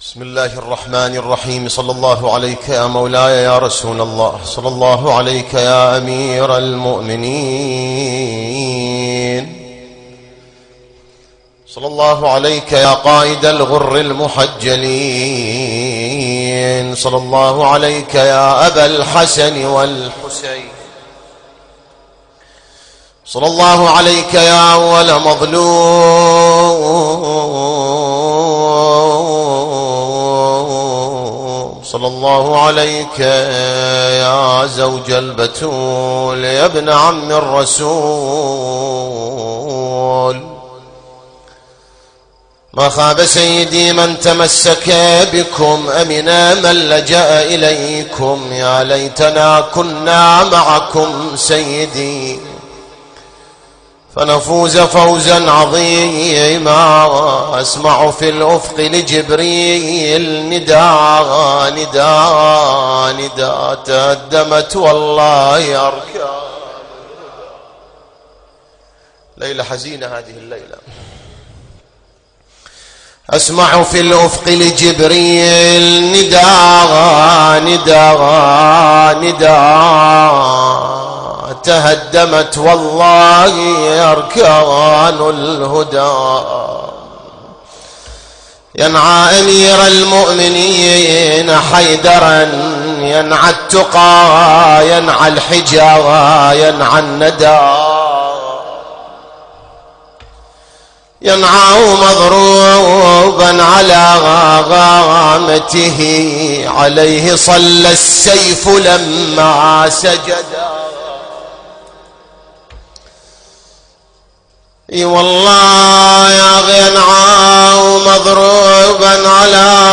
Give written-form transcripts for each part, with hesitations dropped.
بسم الله الرحمن الرحيم. صلى الله عليك يا مولاي يا رسول الله، صلى الله عليك يا أمير المؤمنين، صلى الله عليك يا قائد الغر المحجلين، صلى الله عليك يا أبا الحسن والحسين، صلى الله عليك يا أول مظلوم، صلى الله عليك يا زوج البتول يا ابن عم الرسول. ما خاب سيدي من تمسك بكم، أمنا من لجأ إليكم، يا ليتنا كنا معكم سيدي فنفوز فوزا عظيما. أسمع في الأفق لجبريل نداء نداء نداء، تهدمت والله أركان. ليلة حزينة هذه الليلة. أسمع في الأفق لجبريل نداء نداء نداء، تهدمت والله أركان الهدى. ينعى أمير المؤمنين حيدرا، ينعى التقى، ينعى الحجى، ينعى الندى، ينعى مضروبا على غامته، عليه صلى السيف لما سجد. اي والله يا ينعى مضروبا على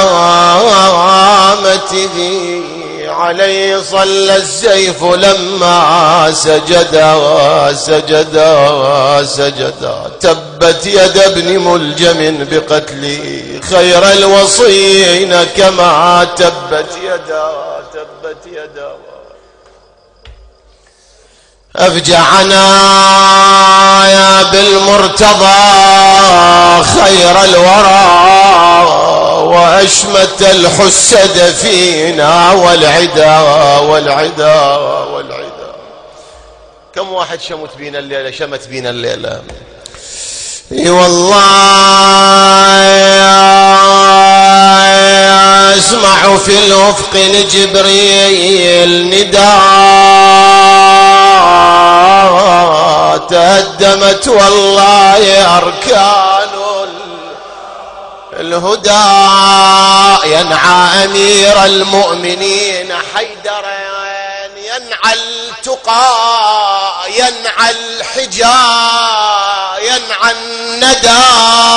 غامته، عليه صلى السيف لما سجد سجد سجد. تبت يد ابن ملجم بقتلي، خير الوصين كما تبت يدا أفجعنا يا بالمرتضى خير الورى، وأشمت الحسد فينا والعدا والعدا والعدا. كم واحد شمت بينا الليلة، شمت بينا الليلة. اي والله اسمع في الأفق لجبريل نداء، تهدمت والله أركان الهدى. ينعى أمير المؤمنين حيدرا، ينعى التقى، ينعى الحجى، ينعى الندى،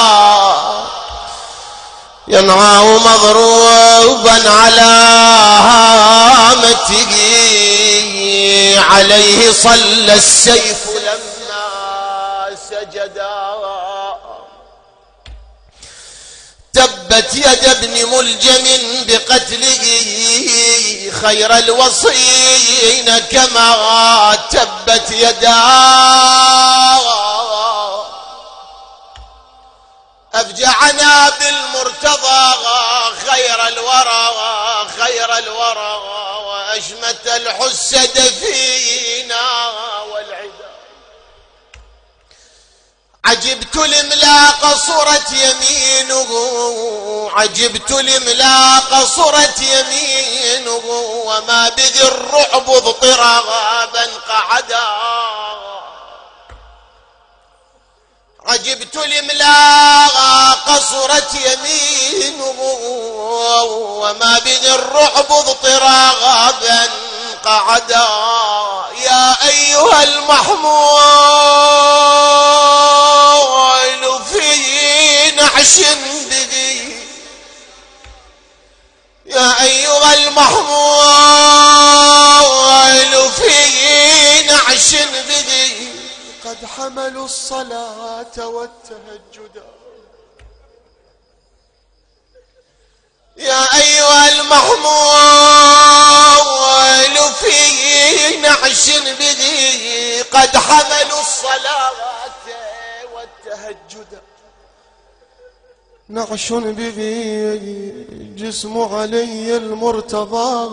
ينعى مضروبا على هامته، عليه صلى السيف لما سجدا. تبت يد ابن ملجم بقتله، خير الوصين كما تبت يدا. أفجعنا بالمرتضى خير الورى خير الورى، وأشمت الحسد فينا والعدا. عجبت لملاق صورة يمينه، عجبت لملاق صورة يمينه، وما بذي الرعب اضطرابا قعدا. عجبت لملاق صورة يمينه، وما بذي الرعب اضطرابا قعدا. يا أيها المحمول في نعش به، يا أيها المحمول في نعش به، قد حملوا الصلاة والتهجد. يا أيها المحمول في نعش به، قد حملوا الصلاة والتهجد. نعش به جسم علي المرتضى،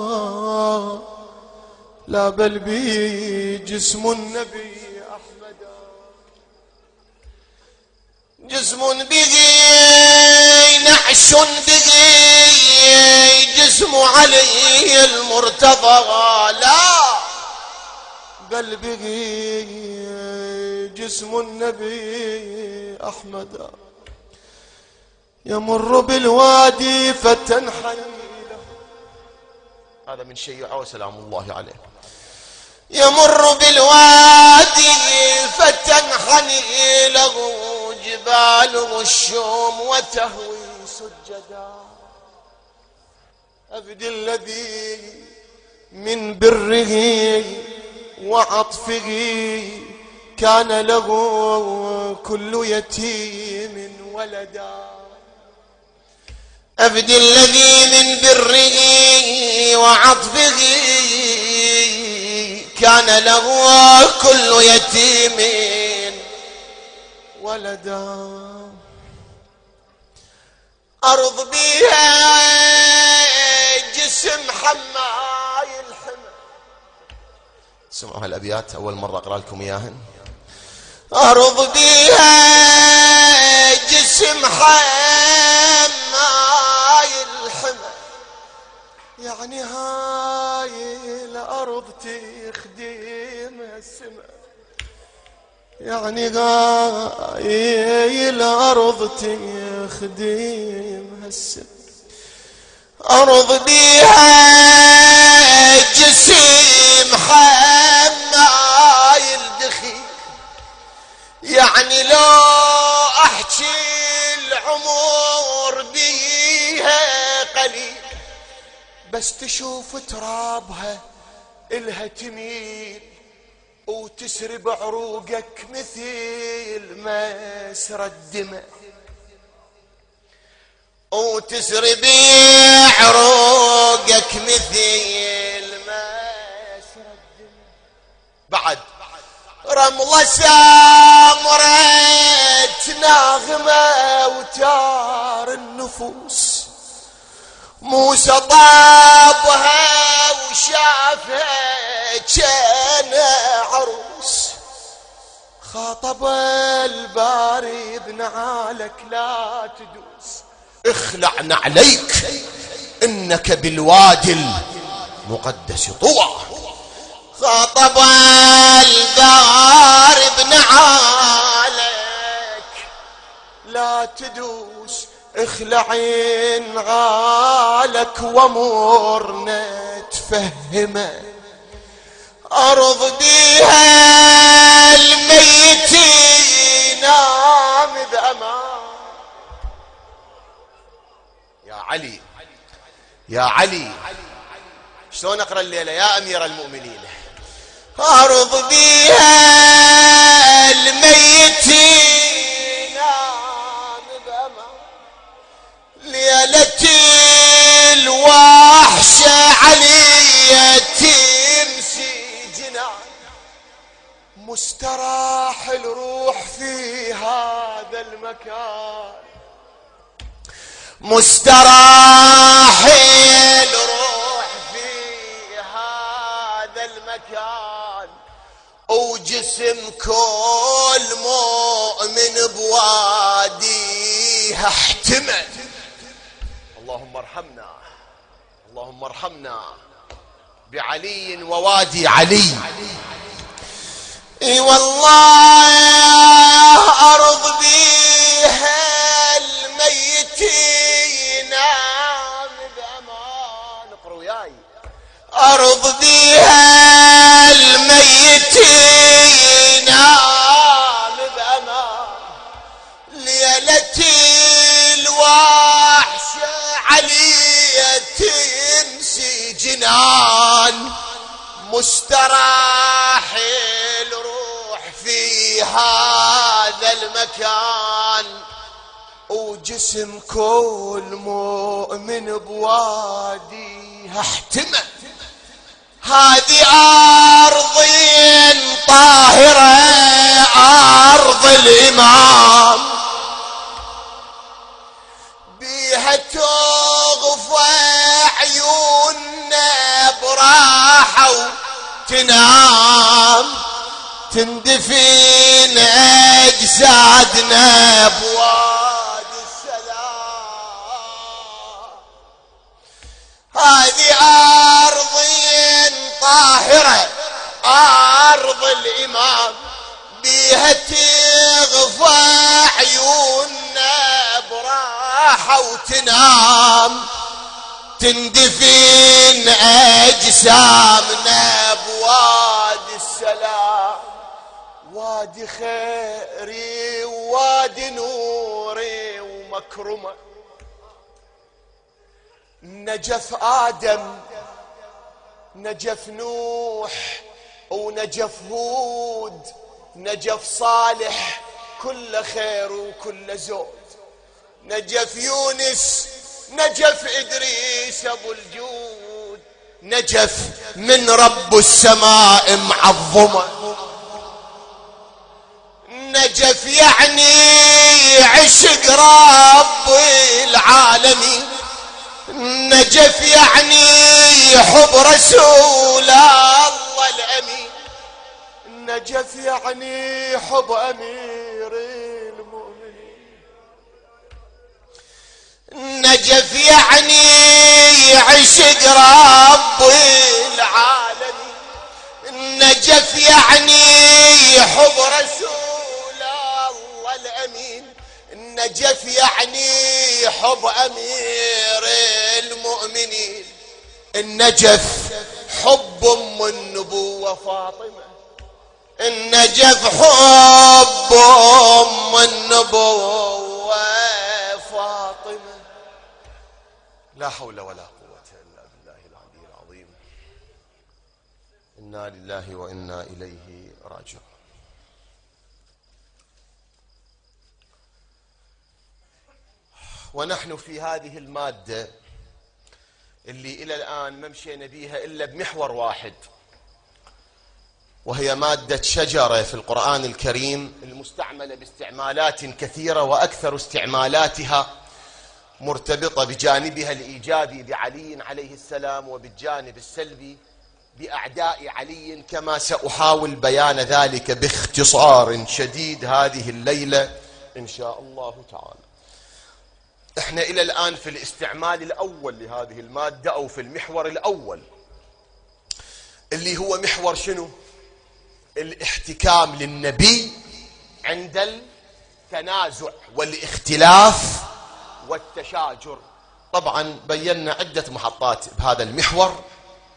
لا بل به جسم النبي أحمد. جسم به نعش به جسم علي المرتضى، لا بل به جسم النبي أحمد. يمر بالوادي فتنحني له، هذا من شيعة وسلام الله عليه. يمر بالوادي فتنحني له جبال الشوم وتهوي سجدا. أفدي الذي من بره وعطفه كان له كل يتيم ولدا. أفدي الذي من بره وعطفه كان له كل يتيم ولدا. أرض بها جسم حماي الحمى. سمعوا هالأبيات أول مرة أقرأ لكم إياهن. أرض بها جسم حماي الحمى، يعني هاي الأرض تخدم السماء، يعني هاي الأرض تخدم السماء. أرض بها جسم حماي الدخيل، يعني لو أحكي العمر بيها قليل، بس تشوف ترابها إلها تميل وتسرب عروقك مثل مسرى الدماء، وتسرب عروقك مثل مسرى الدماء. بعد رملة سامرة ناغمة وتار النفوس، موسى طابها وشافها كان عروس. خاطب الباري بنعالك لا تدوس، اخلع نعليك انك بالوادي المقدس طوى. خاطب الباري بنعالك لا تدوس، اخلعي نعالك وامورنا تفهمه. أرض بيها الميتين نام بأمان. يا علي يا علي، شلون أقرأ الليلة يا أمير المؤمنين؟ أرض بيها الميتين نام بأمان، ليلة الوحشة علي تمسي جنان، مستراح الروح في هذا المكان، مستراح الروح في هذا المكان، وجسم كل مؤمن بواديها احتمل. اللهم ارحمنا، اللهم ارحمنا بعلي ووادي علي. اي والله أرض بيها الميتين نام بأمان. اقروا وياي. أرض بيها الميتين نام بأمان، ليلة الوحشة علي تمسي جنان، مستراح الروح في هذا المكان، وجسم كل مؤمن بواديها احتمى. هذه أرض طاهرة، أرض الإمام، بيها تغفى عيوننا براحة وتنام، تندفن أجسادنا بوادي السلام. هذه أرض طاهرة، أرض الإمام، بيها تغفى عيوننا براحة وتنام، تندفن أجسامنا بوادي السلام. وادي خيري ووادي نوري ومكرمة، نجف آدم، نجف نوح، ونجف هود، نجف صالح، كل خير وكل زود. نجف يونس، نجف إدريس أبو الجود، نجف من رب السماء معظمة. نجف يعني عشق رب العالمين، نجف يعني حب رسول الله الأمين، نجف يعني حب أمير المؤمنين، نجف يعني عشق رب العالمين، نجف يعني حب رسول الله الأمين، النجف يعني حب أمير المؤمنين، النجف حب أم النبوة فاطمة، النجف حب أم النبوة فاطمة. لا حول ولا قوة إلا بالله العلي العظيم. إنا لله وإنا إليه راجعون. ونحن في هذه المادة اللي إلى الآن ما مشينا بيها إلا بمحور واحد، وهي مادة شجرة في القرآن الكريم، المستعملة باستعمالات كثيرة، وأكثر استعمالاتها مرتبطة بجانبها الإيجابي بعلي عليه السلام، وبالجانب السلبي بأعداء علي، كما سأحاول بيان ذلك باختصار شديد هذه الليلة إن شاء الله تعالى. احنا إلى الآن في الاستعمال الأول لهذه المادة، أو في المحور الأول، اللي هو محور شنو؟ الاحتكام للنبي عند التنازع والاختلاف والتشاجر. طبعا بينا عدة محطات بهذا المحور،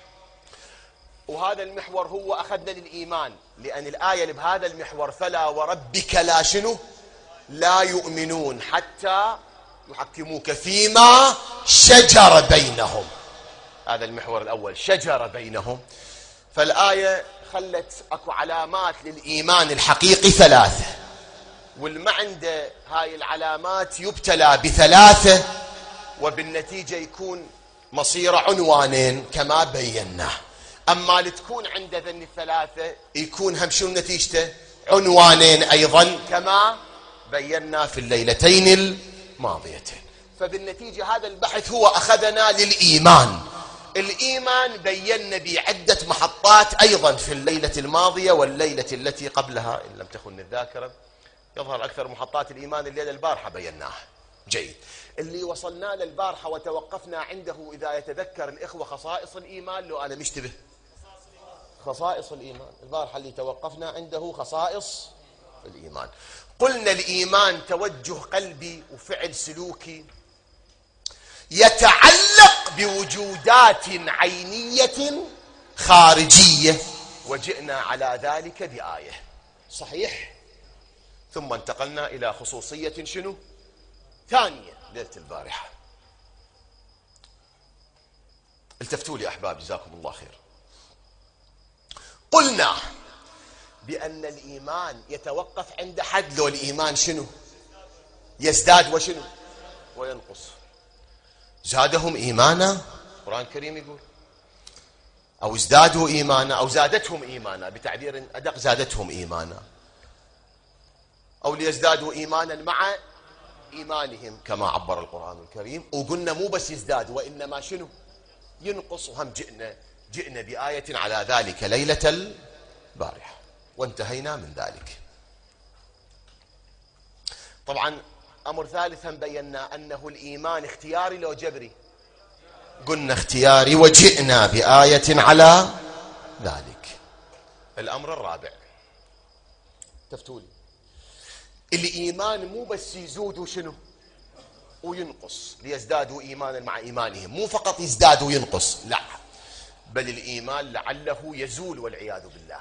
وهذا المحور هو أخذنا للإيمان، لأن الآية اللي بهذا المحور فلا وربك لا شنو لا يؤمنون حتى يحكموك فيما شجر بينهم. هذا المحور الأول، شجر بينهم. فالآية خلت أكو علامات للإيمان الحقيقي ثلاثة، والمعنى هاي العلامات يبتلى بثلاثة، وبالنتيجة يكون مصير عنوانين كما بينا. أما لتكون عند ذن الثلاثة يكون هم شنو نتيجته؟ عنوانين أيضا كما بينا في الليلتين الماضيتين. فبالنتيجة هذا البحث هو أخذنا للإيمان. الإيمان بينا بعدة محطات أيضا في الليلة الماضية والليلة التي قبلها إن لم تخن الذاكرة. يظهر أكثر محطات الإيمان الليلة البارحة بيناها. جيد. اللي وصلنا للبارحة وتوقفنا عنده، إذا يتذكر الإخوة، خصائص الإيمان، لو أنا مشتبه خصائص الإيمان البارحة اللي توقفنا عنده خصائص الإيمان. قلنا الإيمان توجه قلبي وفعل سلوكي يتعلق بوجودات عينية خارجية، وجئنا على ذلك بآية. صحيح؟ ثم انتقلنا إلى خصوصية شنو؟ ثانية ليلة البارحة. التفتوا لي أحباب جزاكم الله خير. قلنا بأن الإيمان يتوقف عند حد، لو الإيمان شنو؟ يزداد وشنو؟ وينقص. زادهم إيمانا، القرآن الكريم يقول، أو ازدادوا إيمانا، أو زادتهم إيمانا، بتعبير أدق زادتهم إيمانا، أو ليزدادوا إيمانا مع إيمانهم كما عبر القرآن الكريم. وقلنا مو بس يزداد وإنما شنو ينقص. وهم جئنا بآية على ذلك ليلة البارحة وانتهينا من ذلك. طبعا أمر ثالثا بينا أنه الإيمان اختياري لو جبري. قلنا اختياري وجئنا بآية على ذلك. الأمر الرابع تفتولي الإيمان مو بس يزود وشنو وينقص ليزدادوا إيمانا مع إيمانهم، مو فقط يزداد وينقص، لا، بل الإيمان لعله يزول والعياذ بالله.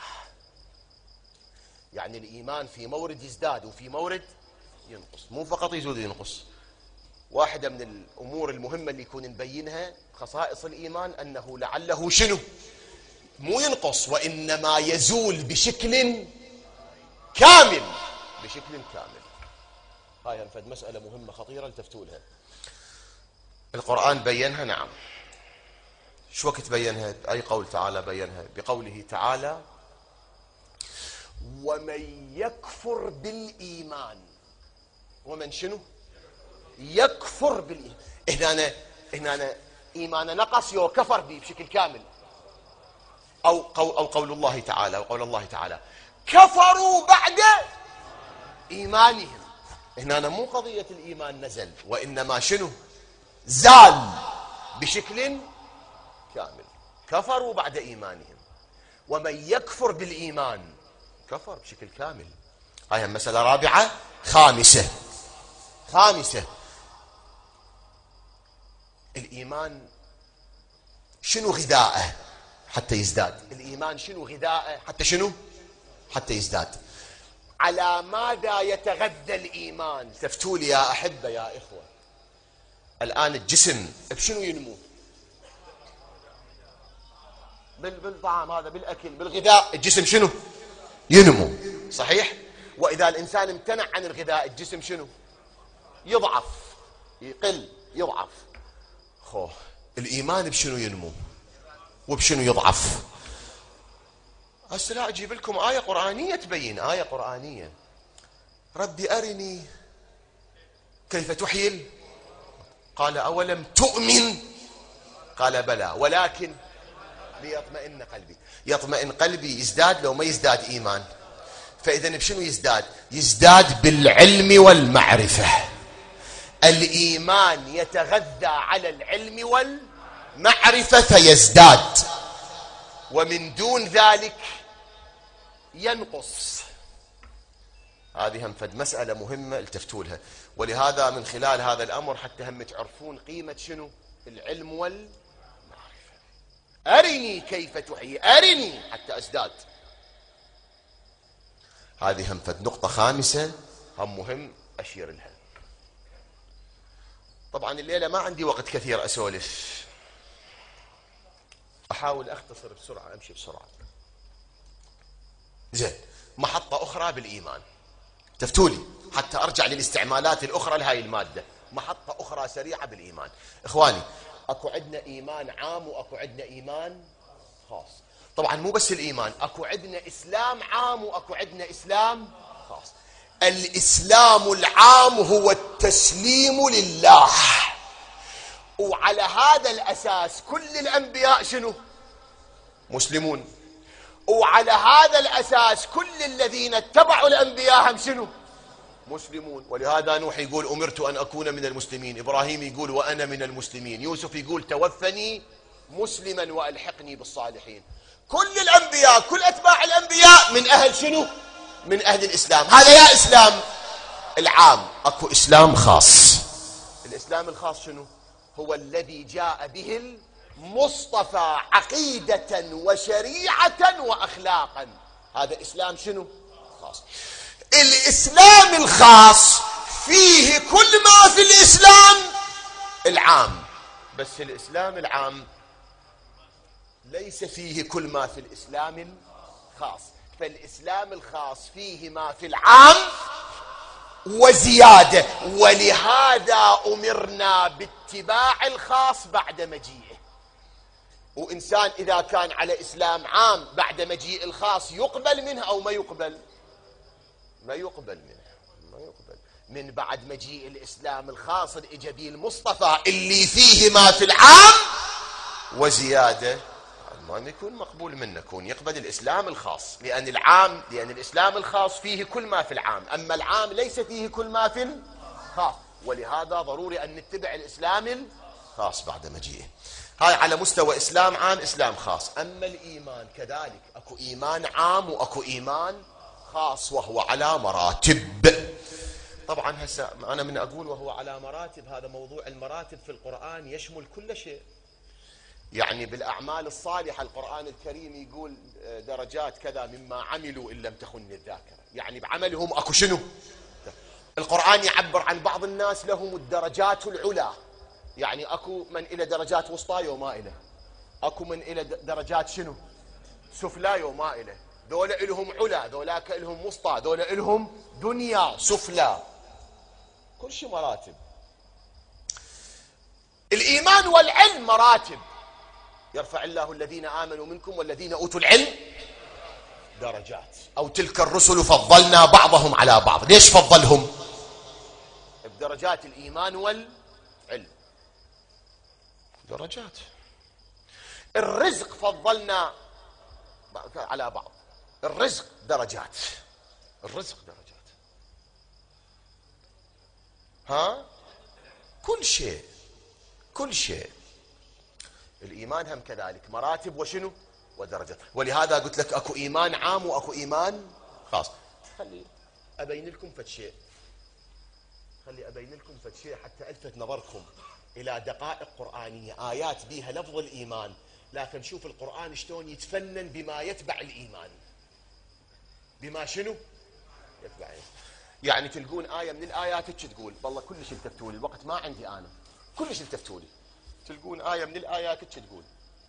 يعني الإيمان في مورد يزداد وفي مورد ينقص، مو فقط يزود وينقص. واحدة من الأمور المهمة اللي يكون نبينها خصائص الإيمان أنه لعله شنو مو ينقص وإنما يزول بشكل كامل، بشكل كامل. هاي انفد مسألة مهمة خطيرة التفتوا لها. القرآن بينها، نعم. شو وقت بينها؟ بأي قول تعالى بينها؟ بقوله تعالى ومن يكفر بالإيمان. ومن شنو يكفر بالإيمان. هنا إيمان نقص يو كفر به بشكل كامل. أو قول الله تعالى كفروا بعد إيمانهم. هنا مو قضية الإيمان نزل وإنما شنو زال بشكل كامل. كفروا بعد إيمانهم. ومن يكفر بالإيمان كفر بشكل كامل. هاي مسألة رابعة. خامسة الإيمان شنو غذاءه حتى يزداد؟ الإيمان شنو غذاءه حتى شنو حتى يزداد؟ على ماذا يتغذى الإيمان؟ تفتوا لي يا أحبة يا إخوة. الآن الجسم بشنو ينمو؟ بالطعام، هذا بالأكل، بالغذاء. الجسم شنو ينمو، صحيح؟ وإذا الإنسان امتنع عن الغذاء الجسم شنو يضعف، يقل، يضعف. الإيمان بشنو ينمو وبشنو يضعف؟ هسه لا أجيب لكم آية قرآنية تبين، آية قرآنية. ربي أرني كيف تحيي، قال أولم تؤمن، قال بلى ولكن ليطمئن قلبي. يطمئن قلبي يزداد لو ما يزداد إيمان. فإذا بشنو يزداد؟ يزداد بالعلم والمعرفة. الإيمان يتغذى على العلم والمعرفة فيزداد، ومن دون ذلك ينقص. هذه هم فد مسألة مهمة التفتوا لها. ولهذا من خلال هذا الأمر حتى هم تعرفون قيمة شنو العلم والمعرفة. أرني كيف تحيي، أرني حتى أزداد. هذه هم فد نقطة خامسة هم مهم أشير لها. طبعا الليلة ما عندي وقت كثير أسولف، أحاول أختصر بسرعة، أمشي بسرعة. زين، محطة أخرى بالإيمان تفتولي حتى أرجع للاستعمالات الأخرى لهاي المادة. محطة أخرى سريعة بالإيمان. إخواني، أكو عندنا إيمان عام وأكو عندنا إيمان خاص. طبعا مو بس الإيمان، أكو عندنا إسلام عام وأكو عندنا إسلام خاص. الإسلام العام هو التسليم لله، وعلى هذا الأساس كل الأنبياء شنو مسلمون، وعلى هذا الأساس كل الذين اتبعوا الأنبياء هم شنو مسلمون. ولهذا نوح يقول أمرت أن أكون من المسلمين، إبراهيم يقول وأنا من المسلمين، يوسف يقول توفني مسلما وألحقني بالصالحين. كل الأنبياء، كل أتباع الأنبياء من أهل شنو؟ من أهل الإسلام. هذا يا إسلام العام. أكو إسلام خاص. الإسلام الخاص شنو؟ هو الذي جاء به المصطفى عقيدة وشريعة وأخلاقا. هذا إسلام شنو؟ خاص. الإسلام الخاص فيه كل ما في الإسلام العام، بس الإسلام العام ليس فيه كل ما في الإسلام الخاص. فالإسلام الخاص فيه ما في العام وزيادة، ولهذا أمرنا باتباع الخاص بعد مجيئه. وإنسان إذا كان على إسلام عام بعد مجيء الخاص يقبل منه أو ما يقبل؟ ما يقبل منه، ما يقبل. من بعد مجيء الإسلام الخاص اجى به المصطفى اللي فيه ما في العام وزيادة، ما يكون مقبول منه، يكون يقبل الإسلام الخاص، لأن الإسلام الخاص فيه كل ما في العام، أما العام ليس فيه كل ما في الخاص، ولهذا ضروري أن نتبع الإسلام الخاص بعد مجيئه. هاي على مستوى إسلام عام إسلام خاص. أما الإيمان كذلك أكو إيمان عام وأكو إيمان خاص، وهو على مراتب. طبعا هسه أنا من أقول وهو على مراتب، هذا موضوع المراتب في القرآن يشمل كل شيء. يعني بالأعمال الصالحة القرآن الكريم يقول درجات كذا مما عملوا إن لم تخن الذاكرة، يعني بعملهم أكو شنو. القرآن يعبر عن بعض الناس لهم الدرجات العلى، يعني أكو من إلى درجات وسطى وما إله، أكو من إلى درجات شنو سفلى وما إله، ذولا إلهم علا، ذولاك إلهم وسطى، ذولا إلهم دنيا سفلى، كل شيء مراتب. الإيمان والعلم مراتب، يرفع الله الذين آمنوا منكم والذين أوتوا العلم درجات، أو تلك الرسل فضلنا بعضهم على بعض. ليش فضلهم؟ بدرجات الإيمان والعلم درجات. الرزق فضلنا على بعض، الرزق درجات، الرزق درجات. كل شيء كل شيء. الإيمان هم كذلك مراتب وشنو ودرجات. ولهذا قلت لك أكو إيمان عام وأكو إيمان خاص. خلي أبين لكم فد شيء، حتى ألفت نظركم إلى دقائق قرآنية، آيات بيها لفظ الإيمان، لكن شوف القرآن شلون يتفنن بما يتبع الإيمان، بما شنو يتبع. يعني تلقون آية من الآيات تقول والله كلش التفتوا لي، الوقت ما عندي أنا، كلش التفتوا لي. تلقون آية من الآيات تقول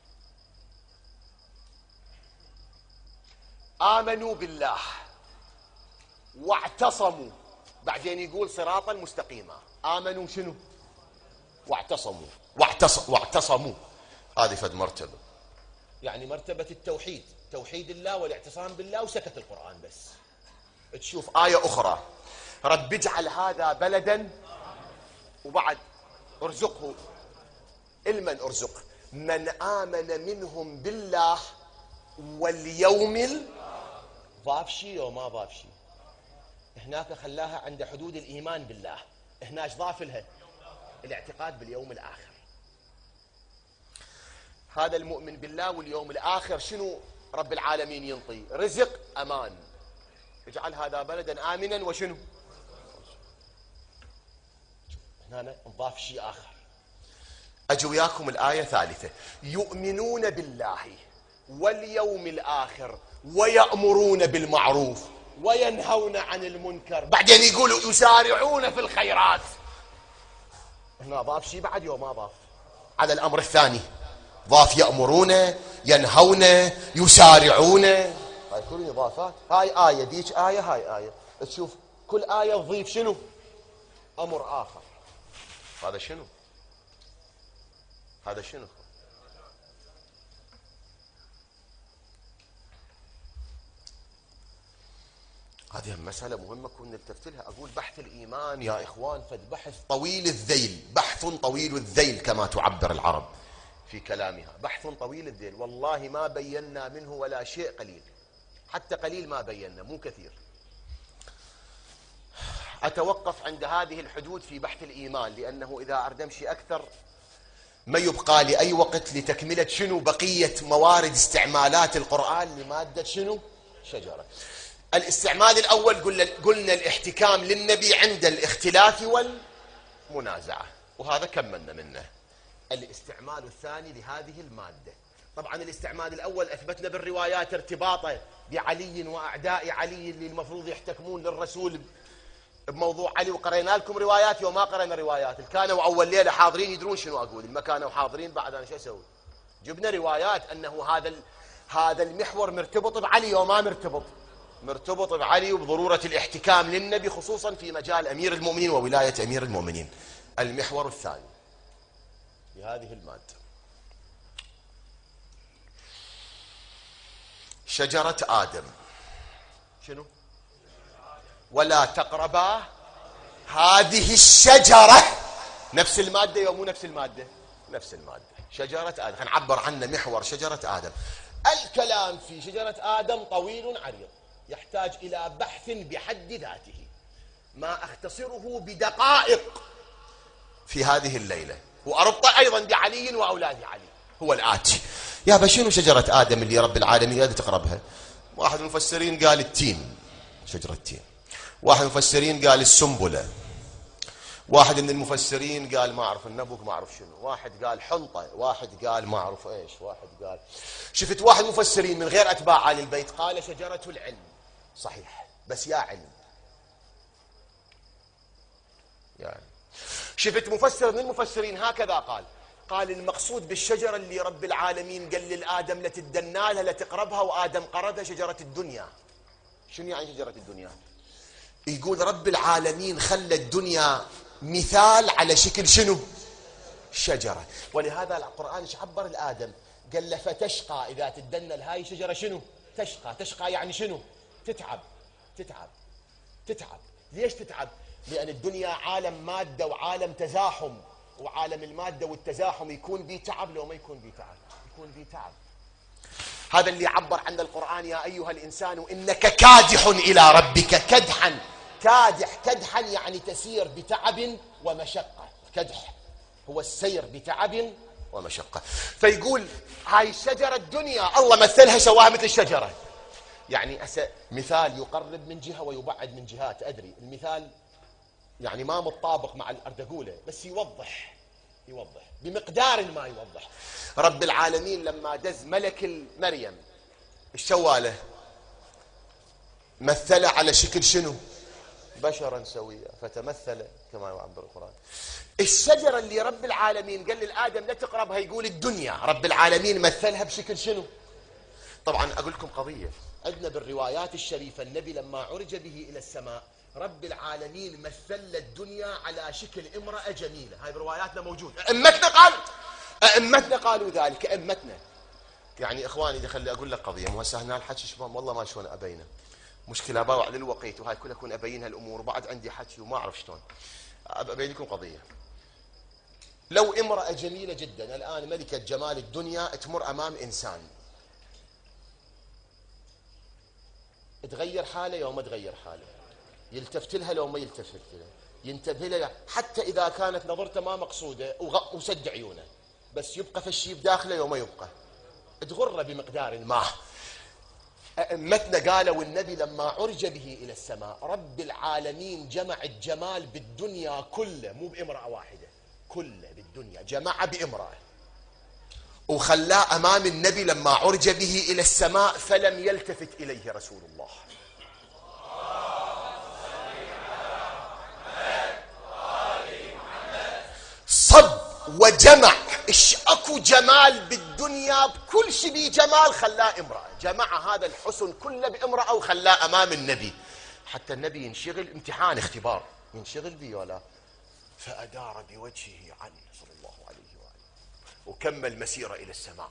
آمنوا بالله واعتصموا، بعدين يقول صراطا مستقيما. آمنوا شنو واعتصموا، هذه فد مرتبة، يعني مرتبة التوحيد، توحيد الله والاعتصام بالله، وسكت القرآن. بس تشوف آية أخرى رب اجعل هذا بلدا، وبعد ارزقه المن ارزق من آمن منهم بالله واليوم ضاف شيء وما ضاف شيء. هناك خلاها عند حدود الإيمان بالله، هناك ضاف لها الاعتقاد باليوم الآخر. هذا المؤمن بالله واليوم الآخر شنو رب العالمين ينطي؟ رزق، أمان. اجعل هذا بلدا آمنا وشنو، هنا نضاف شيء آخر. أجي وياكم الآية ثالثة، يؤمنون بالله واليوم الآخر ويأمرون بالمعروف وينهون عن المنكر، بعدين يقولوا يسارعون في الخيرات. هنا ضاف شيء بعد يوم ما ضاف على الأمر الثاني، ضاف يأمرون ينهون يسارعون، هاي كل إضافات. هاي آية ديك آية، هاي آية، تشوف كل آية تضيف شنو أمر آخر. هذا شنو؟ هذا شنو؟ هذه مسألة مهمة كنا نلتفت لها. أقول بحث الإيمان يا إخوان فد بحث طويل الذيل، بحث طويل الذيل كما تعبر العرب في كلامها، بحث طويل الذيل. والله ما بينا منه ولا شيء، قليل، حتى قليل ما بينا، مو كثير. أتوقف عند هذه الحدود في بحث الإيمان، لأنه إذا أريد أمشي أكثر ما يبقى لي أي وقت لتكملة شنو بقية موارد استعمالات القرآن لمادة شنو شجرة. الاستعمال الأول قلنا الاحتكام للنبي عند الاختلاف والمنازعة، وهذا كملنا منه. الاستعمال الثاني لهذه المادة، طبعا الاستعمال الأول أثبتنا بالروايات ارتباطه بعلي وأعداء علي اللي المفروض يحتكمون للرسول بموضوع علي، وقرينا لكم روايات وما قرينا روايات. كانوا أول ليلة حاضرين يدرون شنو أقول، ما كانوا حاضرين بعد أنا شو أسوي؟ جبنا روايات أنه هذا المحور مرتبط بعلي وما مرتبط بعلي وبضرورة الاحتكام للنبي، خصوصا في مجال أمير المؤمنين وولاية أمير المؤمنين. المحور الثاني لهذه المادة شجرة آدم، شنو؟ ولا تقربا هذه الشجرة نفس المادة يوم مو نفس المادة؟ نفس المادة. شجرة آدم، خلينا نعبر عنه محور شجرة آدم. الكلام في شجرة آدم طويل عريض يحتاج إلى بحث بحد ذاته، ما أختصره بدقائق في هذه الليلة، وأربط أيضا بعلي وأولاد علي. هو الآتي: يا شنو شجرة آدم اللي رب العالمين لا تقربها؟ واحد المفسرين قال التين، شجرة التين. واحد المفسرين قال السنبلة. واحد من المفسرين قال ما أعرف النبق، ما أعرف شنو. واحد قال حنطة. واحد قال ما أعرف إيش. واحد قال، شفت واحد مفسرين من غير أتباع آل البيت قال شجرة العلم. صحيح، بس يا علم يعني. شفت مفسر من المفسرين هكذا قال المقصود بالشجرة اللي رب العالمين قال للآدم لا تدنالها لا تقربها، وآدم قربها، شجرة الدنيا. شنو يعني شجرة الدنيا؟ يقول رب العالمين خلى الدنيا مثال على شكل شنو؟ شجرة. ولهذا القرآن ايش عبر الآدم؟ قال له فتشقى إذا تدنل هاي شجرة شنو؟ تشقى يعني شنو؟ تتعب. ليش تتعب؟ لأن الدنيا عالم مادة وعالم تزاحم، وعالم المادة والتزاحم يكون بيه تعب لو ما يكون بيه تعب؟ يكون بيه تعب. هذا اللي عبر عنه القرآن: يا أيها الإنسان إنك كادح إلى ربك كدحا. كدحا يعني تسير بتعب ومشقة. كدح هو السير بتعب ومشقة. فيقول هاي الشجرة الدنيا الله مثلها سواها مثل الشجرة، يعني مثال يقرب من جهة ويبعد من جهات. أدري المثال يعني ما متطابق مع الأردقولة، بس يوضح بمقدار ما يوضح. رب العالمين لما دز ملك مريم الشوالة مثل على شكل شنو؟ بشرا سويا فتمثل كما يعبر القرآن. الشجرة اللي رب العالمين قال للآدم لا تقربها، يقول الدنيا رب العالمين مثلها بشكل شنو؟ طبعا أقول لكم قضية، عندنا بالروايات الشريفة النبي لما عرج به إلى السماء رب العالمين مثل الدنيا على شكل امرأة جميلة. هاي برواياتنا موجود. أئمتنا قالوا ذلك. أئمتنا يعني إخواني دي خلي أقول لك قضية، مو هسه هنا الحكي شباب والله ما شلون أبينه، مشكلة باوع على الوقيت وهاي كلها أكون أبينها الأمور، وبعد عندي حكي وما أعرف شلون أبين لكم قضية. لو امرأة جميلة جدا الآن ملكة جمال الدنيا تمر أمام إنسان، تغير حاله يوم ما تغير حاله، يلتفت لها لو ما يلتفت لها، ينتبه لها، حتى إذا كانت نظرته ما مقصودة وسد عيونه، بس يبقى فشي بداخله يوم ما يبقى، تغره بمقدار ما. أئمتنا قالوا النبي لما عرج به إلى السماء رب العالمين جمع الجمال بالدنيا كله، مو بامرأة واحدة، كله بالدنيا جمع بامرأة، وخلاه أمام النبي لما عرج به إلى السماء فلم يلتفت إليه رسول الله. صب وجمع اكو جمال بالدنيا، بكل شيء بيه جمال خلاه امرأة، جمع هذا الحسن كله بامرأة وخلاه أمام النبي، حتى النبي ينشغل امتحان اختبار ينشغل به ولا، فأدار بوجهه عنه صلى الله عليه وآله وكمل مسيرة إلى السماء.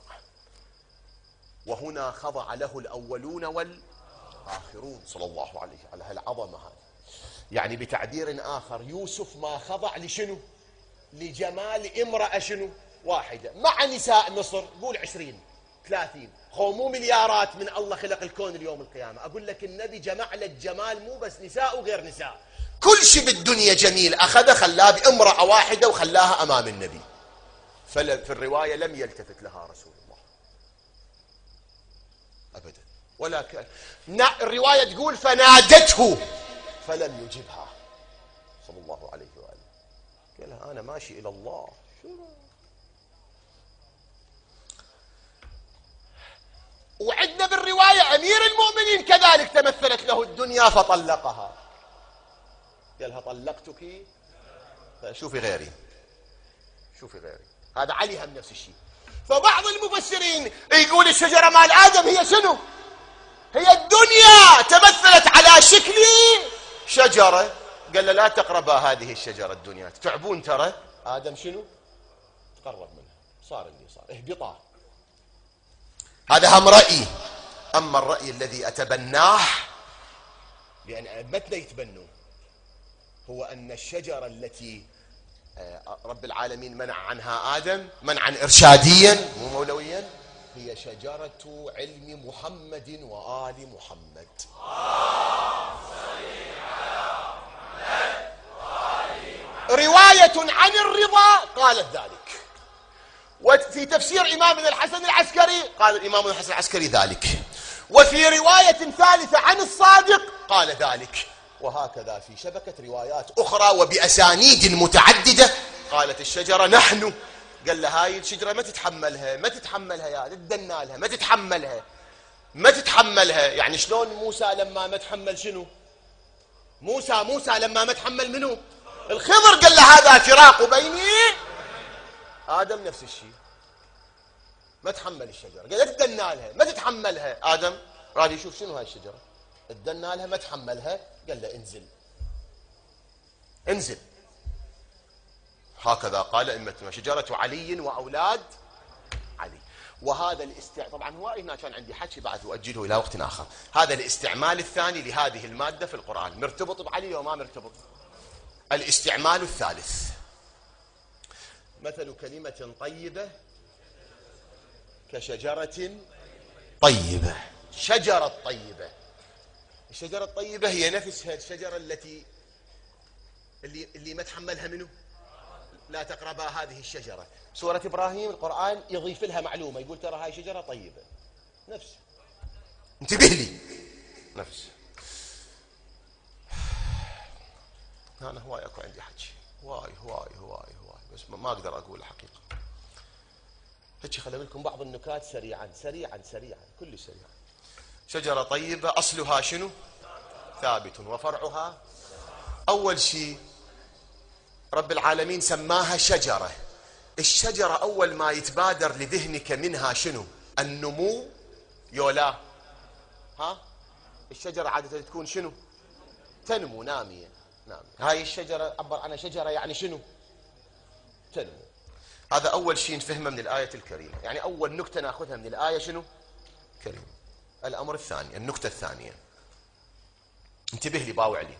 وهنا خضع له الأولون والآخرون صلى الله عليه على هالعظمة هذه. يعني بتعبير آخر يوسف ما خضع لشنو؟ لجمال امرأة شنو؟ واحدة، مع نساء مصر قول 20 30 مو مليارات من الله خلق الكون اليوم القيامة. أقول لك النبي جمع لك جمال مو بس نساء وغير نساء، كل شيء بالدنيا جميل أخذه خلاه بامرأة واحدة وخلاها أمام النبي، في الرواية لم يلتفت لها رسول الله أبدا، ولكن الرواية تقول فنادته فلم يجبها صلى الله عليه وآله، قال أنا ماشي إلى الله. وعندنا بالرواية أمير المؤمنين كذلك تمثلت له الدنيا فطلقها، قالها طلقتك شوفي غيري، شوفي غيري. هذا علي هم نفس الشيء. فبعض المفسرين يقول الشجرة مال آدم هي شنو؟ هي الدنيا تمثلت على شكل شجرة، قال له لا تقربا هذه الشجرة الدنيا تعبون ترى. آدم شنو؟ تقرب منها، صار اللي صار، اهبطا. هذا هم رأيي. أما الرأي الذي أتبناه، لأن أئمتنا يتبنوا، هو أن الشجرة التي رب العالمين منع عنها آدم منعا إرشاديا مو مولويا، هي شجرة علم محمد وآل محمد. رواية عن الرضا قالت ذلك، وفي تفسير إمامنا الحسن العسكري قال الإمام الحسن العسكري ذلك، وفي رواية ثالثة عن الصادق قال ذلك، وهكذا في شبكة روايات أخرى وبأسانيد متعددة قالت الشجرة نحن. قال له هاي الشجرة ما تتحملها يا تدنا لها، ما تتحملها. يعني شلون موسى لما ما تحمل شنو؟ موسى لما ما تحمل منه الخضر، قال له هذا فراق بيني. آدم نفس الشيء، ما تحمل الشجرة، قال لا تدنا لها، ما تتحملها. آدم راد يشوف شنو هاي الشجرة، تدنا لها ما تحملها، قال له انزل. هكذا قال أئمتنا شجرة علي وأولاد علي. وهذا طبعا هو هنا كان عندي حكي بعد وأجله إلى وقت آخر. هذا الاستعمال الثاني لهذه المادة في القرآن، مرتبط بعلي وما مرتبط. الاستعمال الثالث، مثل كلمة طيبة كشجرة طيبة. شجرة طيبة، الشجرة الطيبة هي نفسها الشجرة اللي ما تحملها منه، لا تقربا هذه الشجرة. سورة إبراهيم القرآن يضيف لها معلومة، يقول ترى هاي شجرة طيبة، نفس، انتبه لي، نفس. أنا هواي أكو عندي حكي، هواي بس ما أقدر أقول الحقيقة. هيك خلي لكم بعض النكات سريعا كل سريعا. شجرة طيبة أصلها شنو؟ ثابت وفرعها. أول شيء رب العالمين سماها شجرة. الشجرة أول ما يتبادر لذهنك منها شنو؟ النمو يولا؟ الشجرة عادة تكون شنو؟ تنمو، نامية. هاي الشجرة عبر عنها شجرة يعني شنو؟ تنمو. هذا أول شيء نفهمه من الآية الكريمة، يعني أول نكتة نأخذها من الآية شنو؟ كريمة. الأمر الثاني، النكتة الثانية، انتبه لي باوع لي.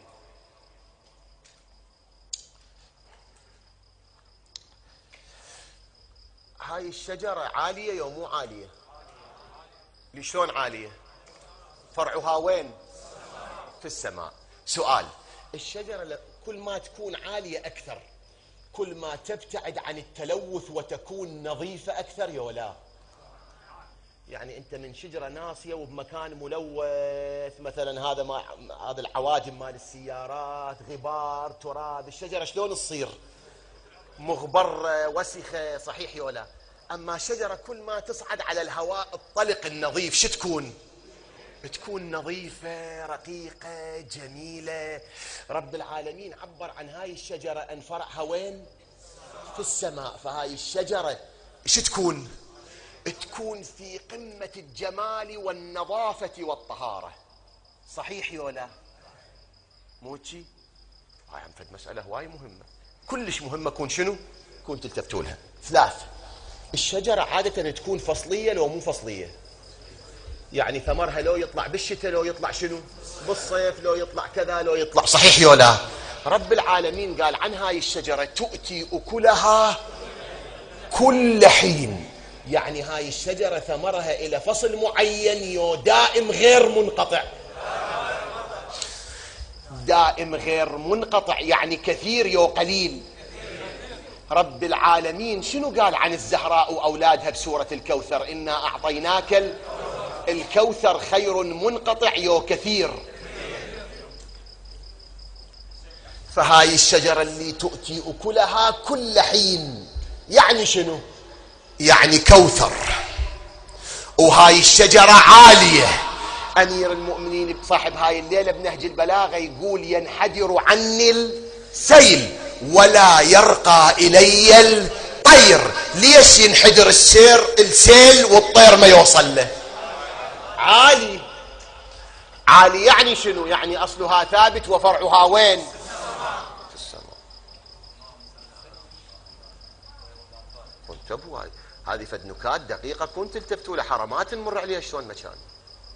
هاي الشجرة عالية يو مو عالية؟ لشلون عالية؟ فرعها وين؟ في السماء. سؤال، الشجرة كل ما تكون عالية أكثر كل ما تبتعد عن التلوث وتكون نظيفة أكثر يو لا؟ يعني أنت من شجرة ناصية وبمكان ملوث، مثلا هذا العواجم مال السيارات، غبار، تراب، الشجرة شلون تصير؟ مغبرة، وسخة، صحيح يو لا؟ أما شجرة كل ما تصعد على الهواء الطلق النظيف شو تكون؟ تكون نظيفة، رقيقة، جميلة. رب العالمين عبر عن هاي الشجرة أن فرعها وين؟ في السماء. فهاي الشجرة شو تكون؟ تكون في قمة الجمال والنظافة والطهارة، صحيح يا لا؟ مو شي؟ هاي عم فد مسألة هواي مهمة، كلش مهمة. كون شنو؟ كون تلتفتوا لها. ثلاثة، الشجرة عادة تكون فصلية لو مو فصلية، يعني ثمرها لو يطلع بالشتاء لو يطلع شنو؟ بالصيف، لو يطلع كذا لو يطلع، صحيح يا لا؟ رب العالمين قال عن هاي الشجرة تؤتي أكلها كل حين، يعني هاي الشجرة ثمرها إلى فصل معين يو دائم غير منقطع. دائم غير منقطع يعني كثير يو قليل. رب العالمين شنو قال عن الزهراء وأولادها بسورة الكوثر؟ إنا أعطيناك الكوثر خير منقطع يو كثير. فهاي الشجرة اللي تؤتي أكلها كل حين يعني شنو؟ يعني كوثر. وهاي الشجرة عالية. أمير المؤمنين بصاحب هاي الليلة بنهج البلاغة يقول ينحدر عني السيل ولا يرقى إلي الطير. ليش ينحدر السيل والطير ما يوصل له؟ عالي. عالي يعني شنو؟ يعني أصلها ثابت وفرعها وين؟ في السماء. انتبهوا، هذه فد نكات دقيقة كنت تلتفتوا لحرمات نمر عليها شلون مكان.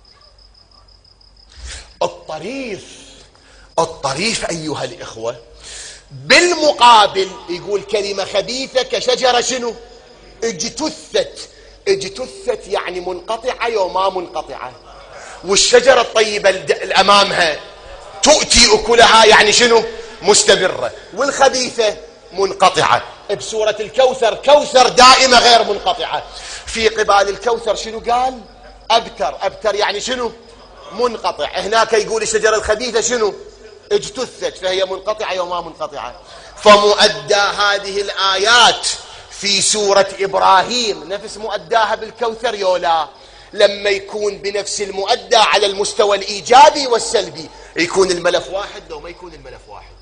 الطريف أيها الإخوة بالمقابل يقول كلمة خبيثة كشجرة شنو؟ اجتثت. اجتثت يعني منقطعة وما منقطعة. والشجرة الطيبة الأمامها تؤتي أكلها يعني شنو؟ مستمرة. والخبيثة منقطعة. بسورة الكوثر كوثر دائمة غير منقطعة. في قبال الكوثر شنو قال؟ أبتر. أبتر يعني شنو؟ منقطع. هناك يقول الشجرة الخبيثة شنو؟ اجتثت، فهي منقطعة وما منقطعة. فمؤدى هذه الآيات في سورة إبراهيم نفس مؤداها بالكوثر يولا؟ لما يكون بنفس المؤدى على المستوى الإيجابي والسلبي يكون الملف واحد، لو ما يكون الملف واحد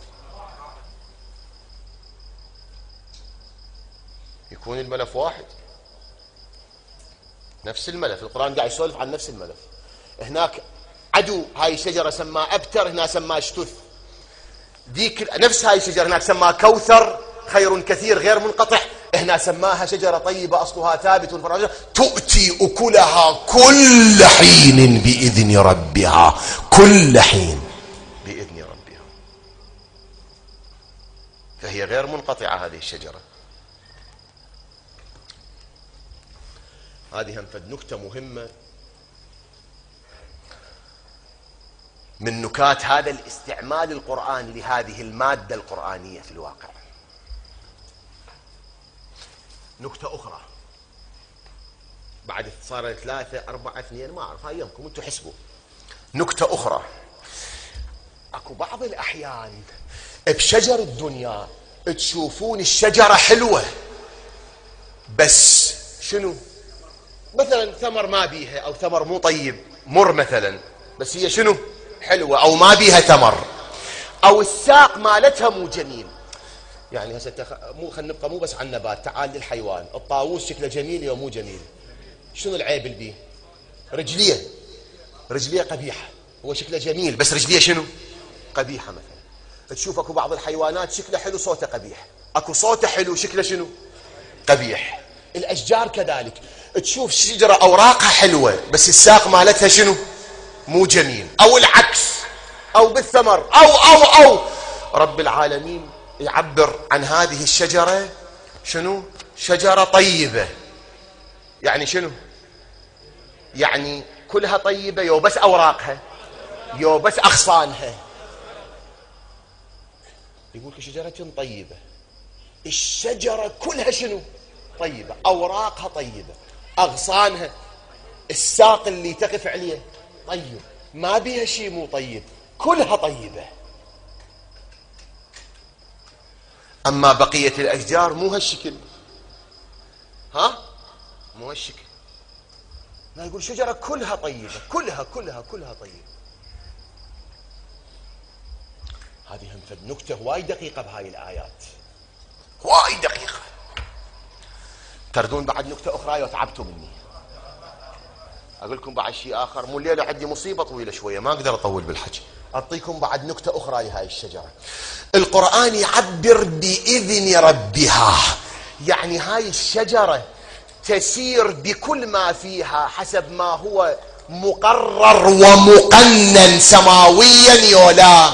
يكون الملف واحد. نفس الملف، القرآن قاعد يسولف عن نفس الملف. هناك عدو هاي الشجرة سماه أبتر، هنا سماه اشتث. ديك نفس هاي الشجرة هناك سماه كوثر خير كثير غير منقطع، هنا سماها شجرة طيبة أصلها ثابت تؤتي أكلها كل حين بإذن ربها. كل حين بإذن ربها، فهي غير منقطعة هذه الشجرة. هذه هم فد نكتة مهمة من نكات هذا الاستعمال القرآني لهذه المادة القرآنية في الواقع. نكتة أخرى بعد صار 3 4 2 ما أعرف، هاي يمكم أنتم حسبوا. نكتة أخرى، أكو بعض الأحيان بشجر الدنيا تشوفون الشجرة حلوة بس شنو؟ مثلا ثمر ما بيها أو ثمر مو طيب، مر مثلا، بس هي شنو؟ حلوة، أو ما بيها ثمر، أو الساق مالتها مو جميل. يعني هسه مو خلينا نبقى مو بس عن النبات، تعال للحيوان. الطاووس شكله جميل ومو جميل، شنو العيب اللي بيه؟ رجليه قبيحة، هو شكله جميل بس رجليه شنو؟ قبيحة. مثلا تشوف اكو بعض الحيوانات شكله حلو صوته قبيح، اكو صوته حلو شكله شنو؟ قبيح. الأشجار كذلك، تشوف شجرة أوراقها حلوة بس الساق مالتها شنو؟ مو جميل، أو العكس، أو بالثمر، أو رب العالمين يعبر عن هذه الشجرة شنو؟ شجرة طيبة. يعني شنو؟ يعني كلها طيبة يو بس أوراقها يو بس أغصانها. يقول شجرة طيبة، الشجرة كلها شنو؟ طيبة، أوراقها طيبة، أغصانها، الساق اللي تقف عليه طيب، ما بيها شيء مو طيب، كلها طيبة. أما بقية الأشجار مو هالشكل، مو هالشكل. لا، يقول شجرة كلها طيبة، كلها طيبة. هذه هم فد نكتة وايد دقيقة بهاي الآيات، وايد دقيقة. تردون بعد نكتة أخرى وتعبتوا مني. أقول لكم بعد شيء آخر، مو الليلة عندي مصيبة طويلة شوية ما أقدر أطول بالحكي. أعطيكم بعد نكتة أخرى لهاي الشجرة. القرآن يعبر بإذن ربها، يعني هاي الشجرة تسير بكل ما فيها حسب ما هو مقرر ومقنن سماويا يولا.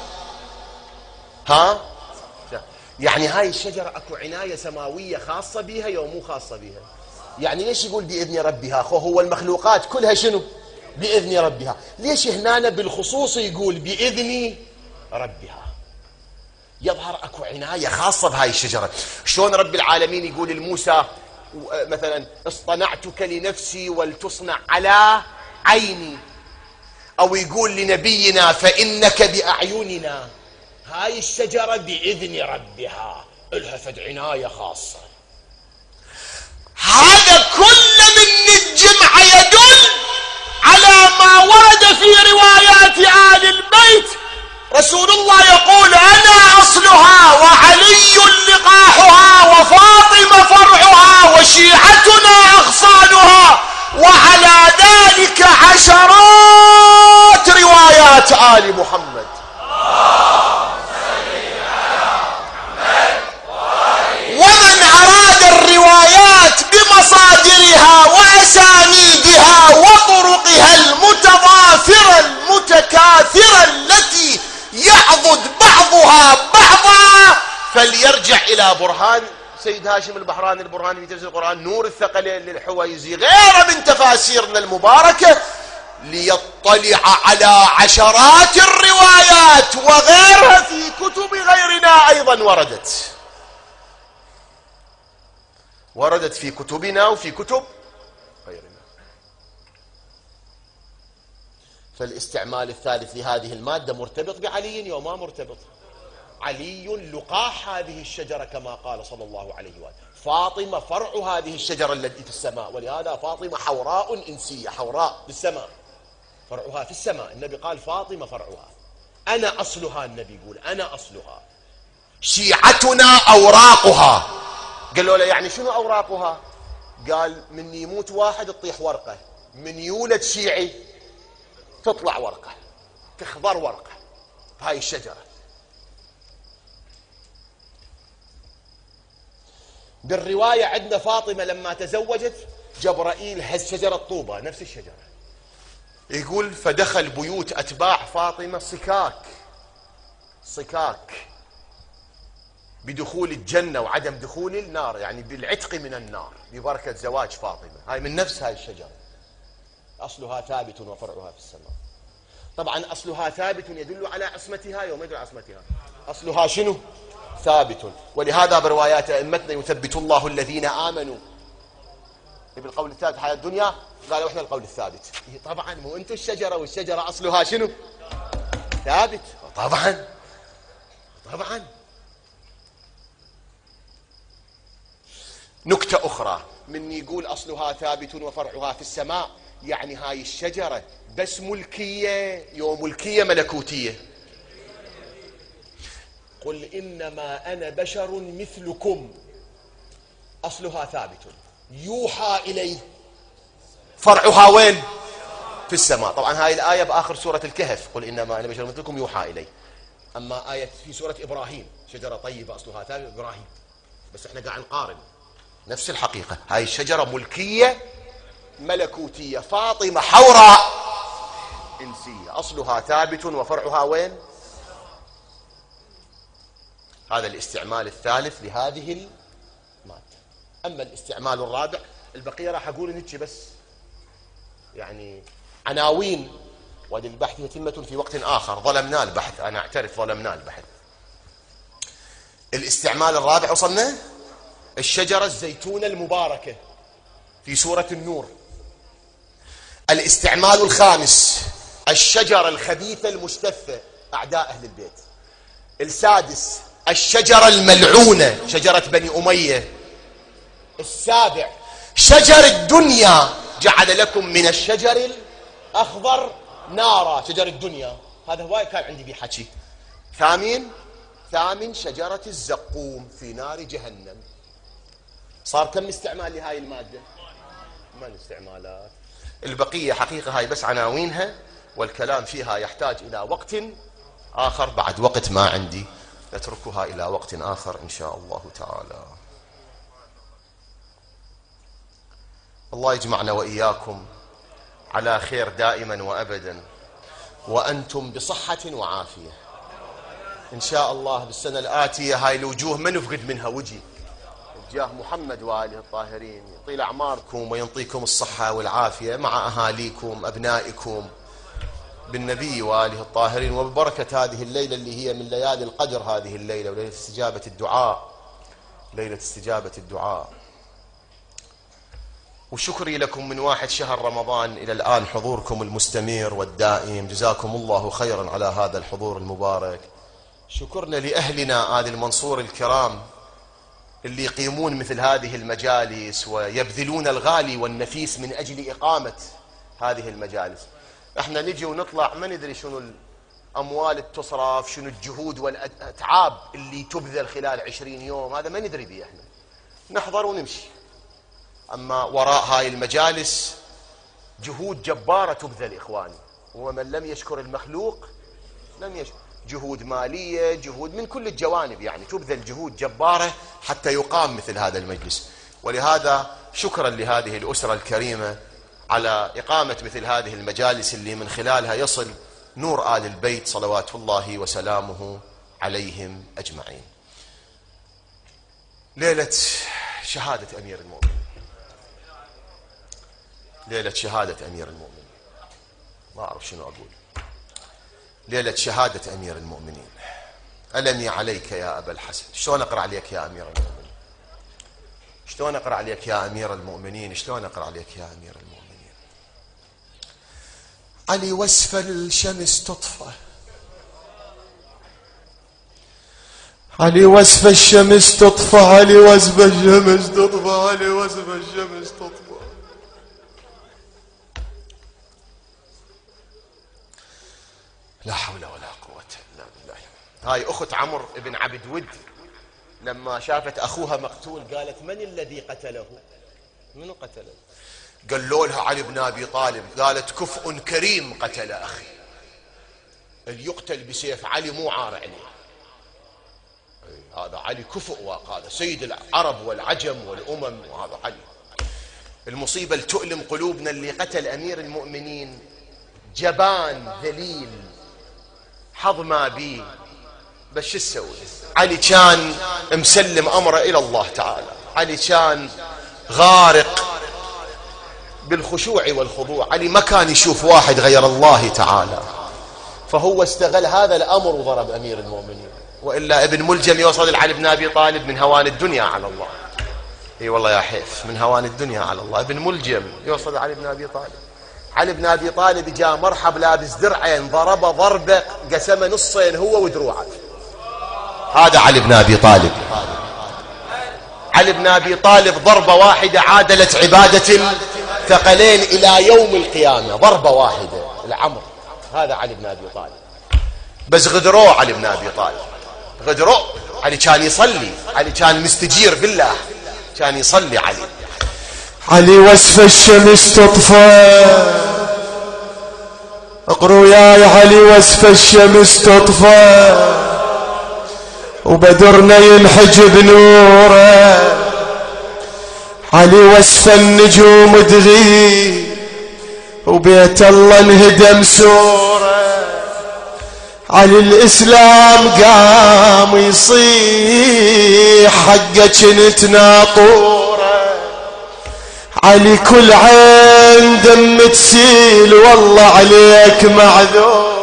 يعني هاي الشجرة أكو عناية سماوية خاصة بها يو مو خاصة بها. يعني ليش يقول بإذن ربها؟ هو المخلوقات كلها شنو؟ بإذن ربها. ليش هنا بالخصوص يقول بإذن ربها؟ يظهر أكو عناية خاصة بهاي الشجرة. شلون رب العالمين يقول لموسى مثلا اصطنعتك لنفسي ولتصنع على عيني، أو يقول لنبينا فإنك بأعيننا. هاي الشجرة بإذن ربها إلها فد عناية خاصة. هذا كله من الجمع يدل على ما ورد في روايات آل البيت. رسول الله يقول أنا أصلها وعلي لقاحها وفاطمة فرعها وشيعتنا أغصانها، وعلى ذلك عشرات روايات آل محمد. ومن أراد الروايات بمصادرها وأسانيدها وطرقها المتضافرة المتكاثرة التي يعضد بعضها بعضا إلى برهان سيد هاشم البحراني البرهاني في تفسير القرآن، نور الثقلين للحويزي، غير من تفاسيرنا المباركة، ليطلع على عشرات الروايات وغيرها في كتب غيرنا أيضا وردت في كتبنا وفي كتب غيرنا. فالاستعمال الثالث لهذه المادة مرتبط بعلي يوم ما مرتبط. علي لقاح هذه الشجرة كما قال صلى الله عليه وآله، فاطمة فرع هذه الشجرة التي في السماء، ولهذا فاطمة حوراء إنسية، حوراء بالسماء، فرعها في السماء. النبي قال فاطمة فرعها، أنا أصلها. النبي يقول أنا أصلها، شيعتنا أوراقها. قالوا له يعني شنو أوراقها؟ قال من يموت واحد تطيح ورقة، من يولد شيعي تطلع ورقة، تخضر ورقة هاي الشجرة. بالرواية عندنا فاطمة لما تزوجت جبرائيل هز شجرة طوبة نفس الشجرة، يقول فدخل بيوت أتباع فاطمة صكاك بدخول الجنة وعدم دخول النار، يعني بالعتق من النار ببركة زواج فاطمة. هاي من نفس هاي الشجرة، أصلها ثابت وفرعها في السماء. طبعا أصلها ثابت يدل على عصمتها يوم يدل على عصمتها، أصلها شنو؟ ثابت. ولهذا بروايات أئمتنا يثبت الله الذين آمنوا بالقول الثابت حياة الدنيا، قالوا إحنا القول الثابت. طبعا مو أنتم الشجرة، والشجرة أصلها شنو؟ ثابت. طبعا نكتة أخرى، من يقول أصلها ثابت وفرعها في السماء، يعني هاي الشجرة بس ملكية يوم ملكية ملكوتية. قل إنما أنا بشر مثلكم، أصلها ثابت، يوحى إليه، فرعها وين؟ في السماء. طبعا هاي الآية بآخر سورة الكهف، قل إنما أنا بشر مثلكم يوحى إليه. أما آية في سورة إبراهيم، شجرة طيبة أصلها ثابت، إبراهيم، بس إحنا قاعد نقارن نفس الحقيقة. هاي الشجرة ملكية ملكوتية، فاطمة حوراء إنسية، أصلها ثابت وفرعها وين؟ هذا الاستعمال الثالث لهذه المادة. أما الاستعمال الرابع، البقية راح أقول نتشي بس يعني عناوين، وللبحث يتمة في وقت آخر. ظلمنا البحث، أنا أعترف ظلمنا البحث. الاستعمال الرابع وصلنا، الشجرة الزيتونة المباركة في سورة النور. الاستعمال الخامس، الشجرة الخبيثة المجتثة، أعداء أهل البيت. السادس، الشجرة الملعونة، شجرة بني أمية. السابع، شجر الدنيا، جعل لكم من الشجر الأخضر نارا، شجر الدنيا. هذا هواي كان عندي بحكي. ثامن شجرة الزقوم في نار جهنم. صار كم استعمال لهاي المادة؟ 8 استعمالات. البقية حقيقة هاي بس عناوينها، والكلام فيها يحتاج إلى وقت آخر. بعد وقت ما عندي، نتركها إلى وقت آخر إن شاء الله تعالى. الله يجمعنا وإياكم على خير دائما وأبدا، وأنتم بصحة وعافية إن شاء الله. بالسنة الآتية هاي الوجوه ما نفقد منها وجه، جاه محمد وآله الطاهرين، يطيل أعماركم وينطيكم الصحة والعافية مع أهاليكم أبنائكم بالنبي وآله الطاهرين، وببركة هذه الليلة اللي هي من ليالي القدر، هذه الليلة وليلة استجابة الدعاء، ليلة استجابة الدعاء. وشكري لكم من 1 شهر رمضان إلى الآن، حضوركم المستمر والدائم، جزاكم الله خيرا على هذا الحضور المبارك. شكرنا لأهلنا آل المنصور الكرام اللي يقيمون مثل هذه المجالس ويبذلون الغالي والنفيس من أجل إقامة هذه المجالس. احنا نجي ونطلع ما ندري شنو الأموال اللي تصرف، شنو الجهود والأتعاب اللي تبذل خلال 20 يوم، هذا ما ندري به. احنا نحضر ونمشي. أما وراء هاي المجالس جهود جبارة تبذل إخواني، ومن لم يشكر المخلوق لم يشكر. جهود مالية، جهود من كل الجوانب، يعني تبذل جهود جبارة حتى يقام مثل هذا المجلس. ولهذا شكرا لهذه الأسرة الكريمة على إقامة مثل هذه المجالس اللي من خلالها يصل نور آل البيت صلوات الله وسلامه عليهم أجمعين. ليلة شهادة أمير المؤمنين، ليلة شهادة أمير المؤمنين، ما أعرف شنو أقول. ليلة شهادة أمير المؤمنين. ألمي عليك يا أبا الحسن. شلون أقرأ عليك يا أمير المؤمنين؟ شلون أقرأ عليك يا أمير المؤمنين؟ شلون أقرأ عليك يا أمير المؤمنين؟ علي وسف الشمس تطفى، علي وسف الشمس تطفى، علي وسف الشمس تطفى، علي وسف الشمس تطفى. لا حول ولا قوة إلا بالله. هاي أخت عمرو بن عبد ود لما شافت أخوها مقتول قالت من الذي قتله؟ من قتله؟ قالوا لها علي بن أبي طالب. قالت كفء كريم قتل أخي. اللي يقتل بسيف علي مو عار عليه، هذا علي كفء، هذا سيد العرب والعجم والأمم، وهذا علي. المصيبة اللي تؤلم قلوبنا اللي قتل أمير المؤمنين جبان ذليل حظ ما بيه، بس شو تسوي؟ علي كان مسلم أمره إلى الله تعالى، علي كان غارق بالخشوع والخضوع، علي ما كان يشوف واحد غير الله تعالى، فهو استغل هذا الأمر وضرب أمير المؤمنين. وإلا ابن ملجم يوصل علي بن أبي طالب من هوان الدنيا على الله. اي والله يا حيف، من هوان الدنيا على الله. ابن ملجم يوصل علي بن أبي طالب. علي بن أبي طالب جاء مرحب لابس درعين، ضربه ضربة قسمه نصين هو ودروعه. هذا علي بن أبي طالب. علي بن أبي طالب ضربة واحدة عادلت عبادة الثقلين إلى يوم القيامة، ضربة واحدة العمر. هذا علي بن أبي طالب. بس غدروه علي بن أبي طالب، غدروه. علي كان يصلي، علي كان مستجير بالله، كان يصلي علي. علي وسف الشمس تطفى، اقروا يا علي وسف الشمس تطفى، وبدرنا ينحجب نوره، علي وسف النجوم تغيب، وبيت الله انهدم سوره، علي الإسلام قام يصيح حقك انت ناطوره، علي كل عين دم تسيل والله عليك معذوره،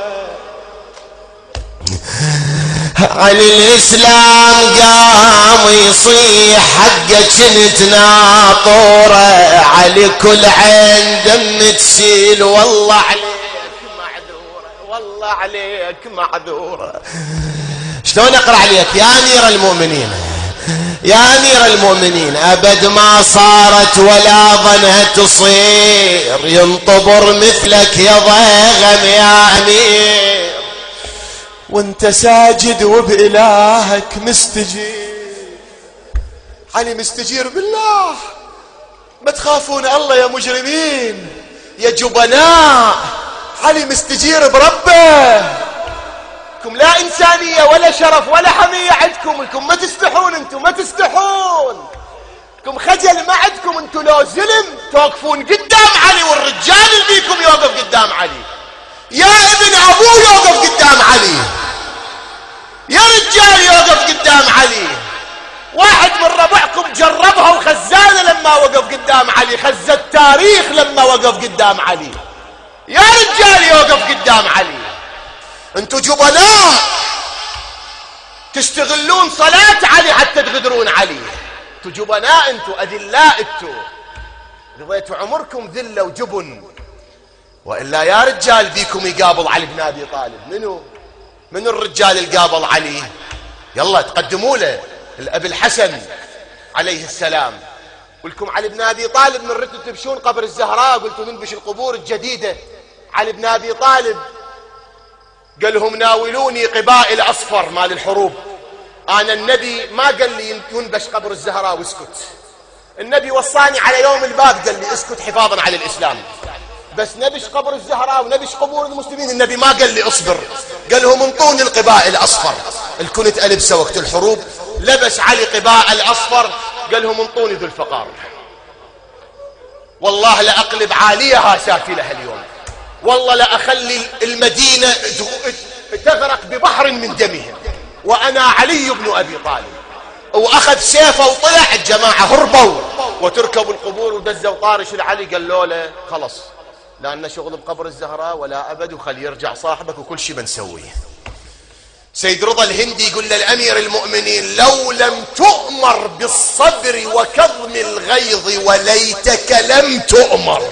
علي الإسلام قام يصيح حقك انت ناطوره، علي كل عين دم تسيل والله عليك والله عليك معذورة. شلون اقرأ عليك يا امير المؤمنين؟ يا امير المؤمنين ابد ما صارت ولا ظنها تصير، ينطبر مثلك يا ضيغم يا امير، وانت ساجد وبإلهك مستجير. علي مستجير بالله. ما تخافون الله يا مجرمين يا جبناء. علي مستجير بربه. لكم لا إنسانية ولا شرف ولا حمية عندكم، لكم ما تستحون، انتم ما تستحون، لكم خجل ما عندكم، انتم لو زلم توقفون قدام علي، والرجال اللي بيكم يوقف قدام علي، يا ابن ابوه يوقف قدام علي، يا رجال يوقف قدام علي. واحد من ربعكم جربها وخزانه لما وقف قدام علي، خز التاريخ لما وقف قدام علي، يا رجال يوقف قدام علي. انتوا جبناء تستغلون صلاة علي حتى تغدرون علي. انتوا جبناء، انتوا اذلاء، انتوا قضيتوا عمركم ذله وجبن. والا يا رجال بيكم يقابل علي بن ابي طالب. منو الرجال اللي قابل علي؟ يلا تقدموا له الاب الحسن عليه السلام. ولكم علي بن ابي طالب من ردتوا تبشون قبر الزهراء قلتوا ننبش القبور الجديده. علي بن ابي طالب قال لهم ناولوني قباء الاصفر مال الحروب. انا النبي ما قال لي ينبش قبر الزهراء واسكت، النبي وصاني على يوم الباب قال لي اسكت حفاظا على الاسلام، بس نبش قبر الزهراء ونبش قبور المسلمين النبي ما قال لي اصبر، قال لهم انطوني القباء الاصفر. الكنت البسه وقت الحروب، لبس علي قباء الاصفر، قال لهم انطوني ذو الفقار. والله لاقلب عاليها سافلها اليوم، والله لاخلي المدينه تغرق ببحر من دمهم، وانا علي بن ابي طالب. واخذ سيفه وطلع، الجماعة هربوا وتركبوا القبور ودزوا طارش العلي. قالوا له خلص لا لنا شغل بقبر الزهراء ولا أبد، وخلي يرجع صاحبك وكل شيء بنسويه. سيد رضا الهندي يقول للأمير المؤمنين لو لم تؤمر بالصبر وكظم الغيظ وليتك لم تؤمر،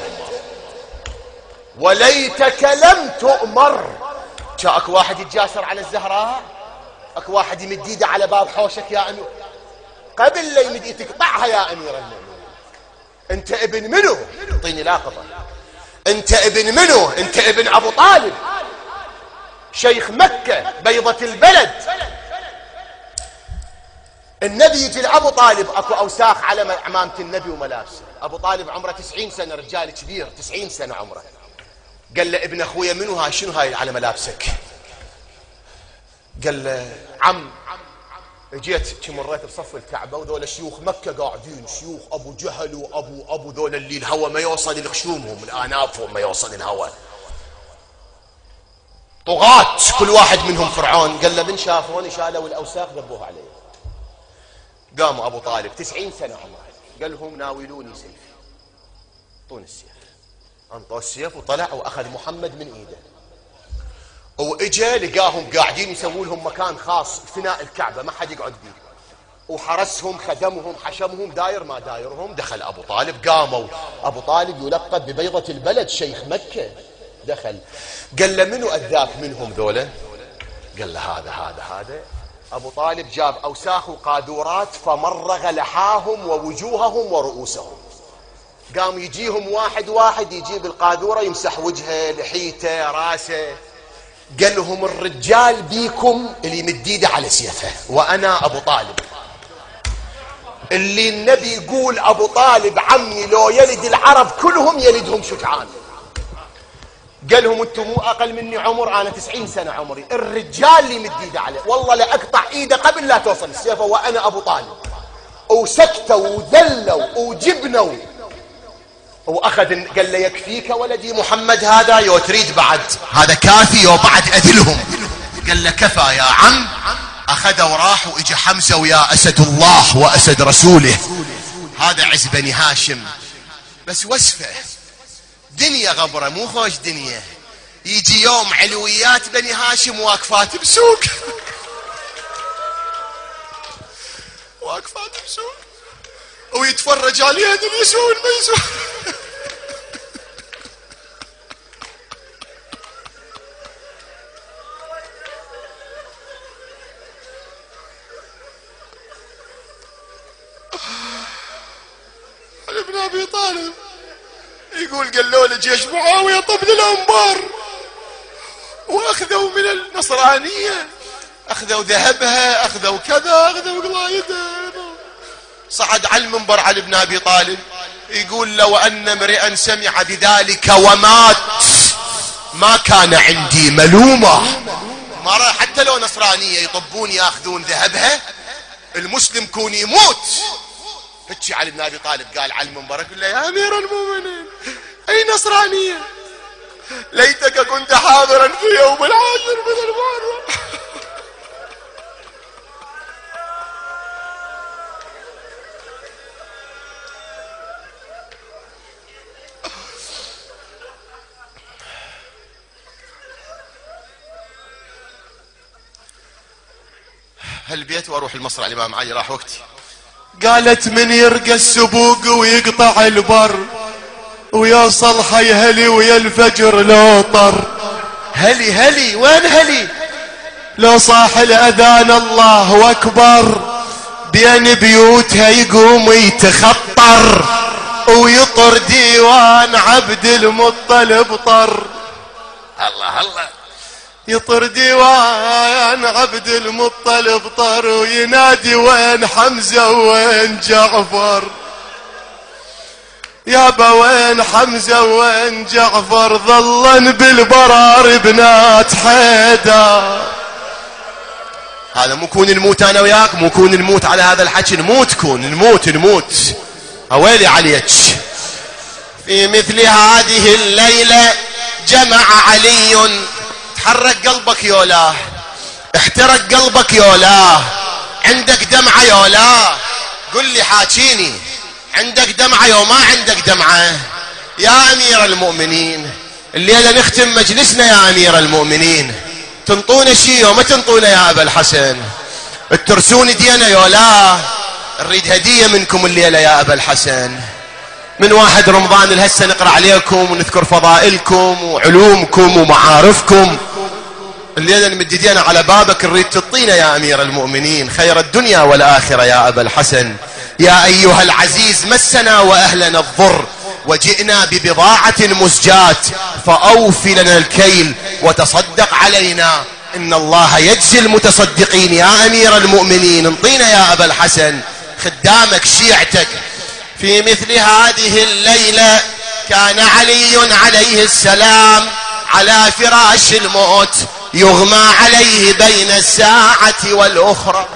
وليتك لم تؤمر. اكو واحد يتجاسر على الزهراء، اكو واحد يمد ايده على باب حوشك يا امير، قبل لا يمد ايدك اقطعها يا امير المؤمنين. انت ابن منو؟ اعطيني لاقطه. انت ابن منو؟ انت ابن ابو طالب شيخ مكة بيضة البلد. النبي يجي لأبو طالب، اكو اوساخ على عمامة النبي وملابسه. ابو طالب عمره 90 سنة، رجال كبير 90 سنة عمره. قال له ابن اخويا منو هاي؟ شنو هاي على ملابسك؟ قال له عم جيت مريت بصف الكعبة وذول شيوخ مكة قاعدين، شيوخ ابو جهل وابو ذول اللي الهوى ما يوصل لخشومهم، الانافهم ما يوصل الهوى، طغاة كل واحد منهم فرعون. قال له من شافوني شالوا الاوساخ ذبوها علي. قام ابو طالب 90 سنة عمره، قال لهم ناولوني سيفي، اعطوني السيف. انطوا السيف وطلع واخذ محمد من ايده، واجا لقاهم قاعدين يسووا لهم مكان خاص فناء الكعبة ما حد يقعد بيه، وحرسهم خدمهم حشمهم داير ما دايرهم. دخل ابو طالب، قاموا ابو طالب يلقب ببيضة البلد شيخ مكة. دخل قال له منو اذاك منهم ذولا؟ قال له هذا. ابو طالب جاب اوساخ وقاذورات فمرغ لحاهم ووجوههم ورؤوسهم. قام يجيهم واحد واحد يجيب القاذورة يمسح وجهه لحيته راسه. قال لهم الرجال بيكم اللي مديده على سيفه، وانا ابو طالب اللي النبي يقول ابو طالب عمي لو يلد العرب كلهم يلدهم شجعان. قال لهم انتم مو اقل مني عمر، انا 90 سنة عمري، الرجال اللي مديده عليه والله لا اقطع ايده قبل لا توصل السيفه وانا ابو طالب. وسكتوا وذلوا وجبنوا واخذ. قال له يكفيك ولدي محمد هذا؟ يو تريد بعد؟ هذا كافي يو بعد اذلهم؟ قال له كفى يا عم. اخذ وراح واجى حمزة ويا اسد الله واسد رسوله، هذا عز بني هاشم. بس وصفه دنيا غبرة مو خوش دنيا. يجي يوم علويات بني هاشم واقفات بسوق واقفات بسوق ويتفرج عليها يسوون ما يسوون. ابن ابي طالب يقول قالوا له جيش معاوية طبل الانبار واخذوا من النصرانية، اخذوا ذهبها، اخذوا كذا، اخذوا قلايدها. صعد على المنبر علي بن ابي طالب يقول لو ان امرئا سمع بذلك ومات ما كان عندي ملومة. مرة حتى لو نصرانية يطبون ياخذون ذهبها، المسلم كون يموت. هتشي علي بن ابي طالب قال على المنبر يقول له يا امير المؤمنين اي نصرانية ليتك كنت حاضرا في يوم العاشر من المحرم. هالبيت واروح المصرع اللي ما معي راح وقتي. قالت من يرقى السبوق ويقطع البر ويوصل حي هلي ويا الفجر لو طر. هلي وين هلي؟ لو صاح الاذان الله اكبر بين بيوتها يقوم يتخطر ويطر ديوان عبد المطلب طر. الله يطر ديوان عبد المطلب طر وينادي وين حمزة وين جعفر. يابا وين حمزة وين جعفر ظلن بالبرار بنات حيدر. هذا مو كون نموت انا وياك، مو كون نموت على هذا الحكي، نموت كون نموت اويلي عليك. في مثل هذه الليلة جمع علي. تحرك قلبك يولاه، احترق قلبك يولاه. عندك دمعة يا لا؟ قل لي حاكيني، عندك دمعة يا ما عندك دمعة؟ يا أمير المؤمنين الليلة نختم مجلسنا يا أمير المؤمنين، تنطونا شيء وما تنطونا يا أبا الحسن؟ الترسون دينا يا لا؟ نريد هدية منكم الليلة يا أبا الحسن. من 1 رمضان الهسه نقرأ عليكم ونذكر فضائلكم وعلومكم ومعارفكم، الليلة نمددينا على بابك نريد تعطينا يا أمير المؤمنين خير الدنيا والآخرة يا أبا الحسن. يا أيها العزيز مسنا وأهلنا الضر وجئنا ببضاعة مزجاة فأوف لنا الكيل وتصدق علينا، إن الله يجزي المتصدقين يا أمير المؤمنين. انطينا يا أبا الحسن خدامك شيعتك. في مثل هذه الليلة كان علي عليه السلام على فراش الموت يغمى عليه بين الساعة والأخرى،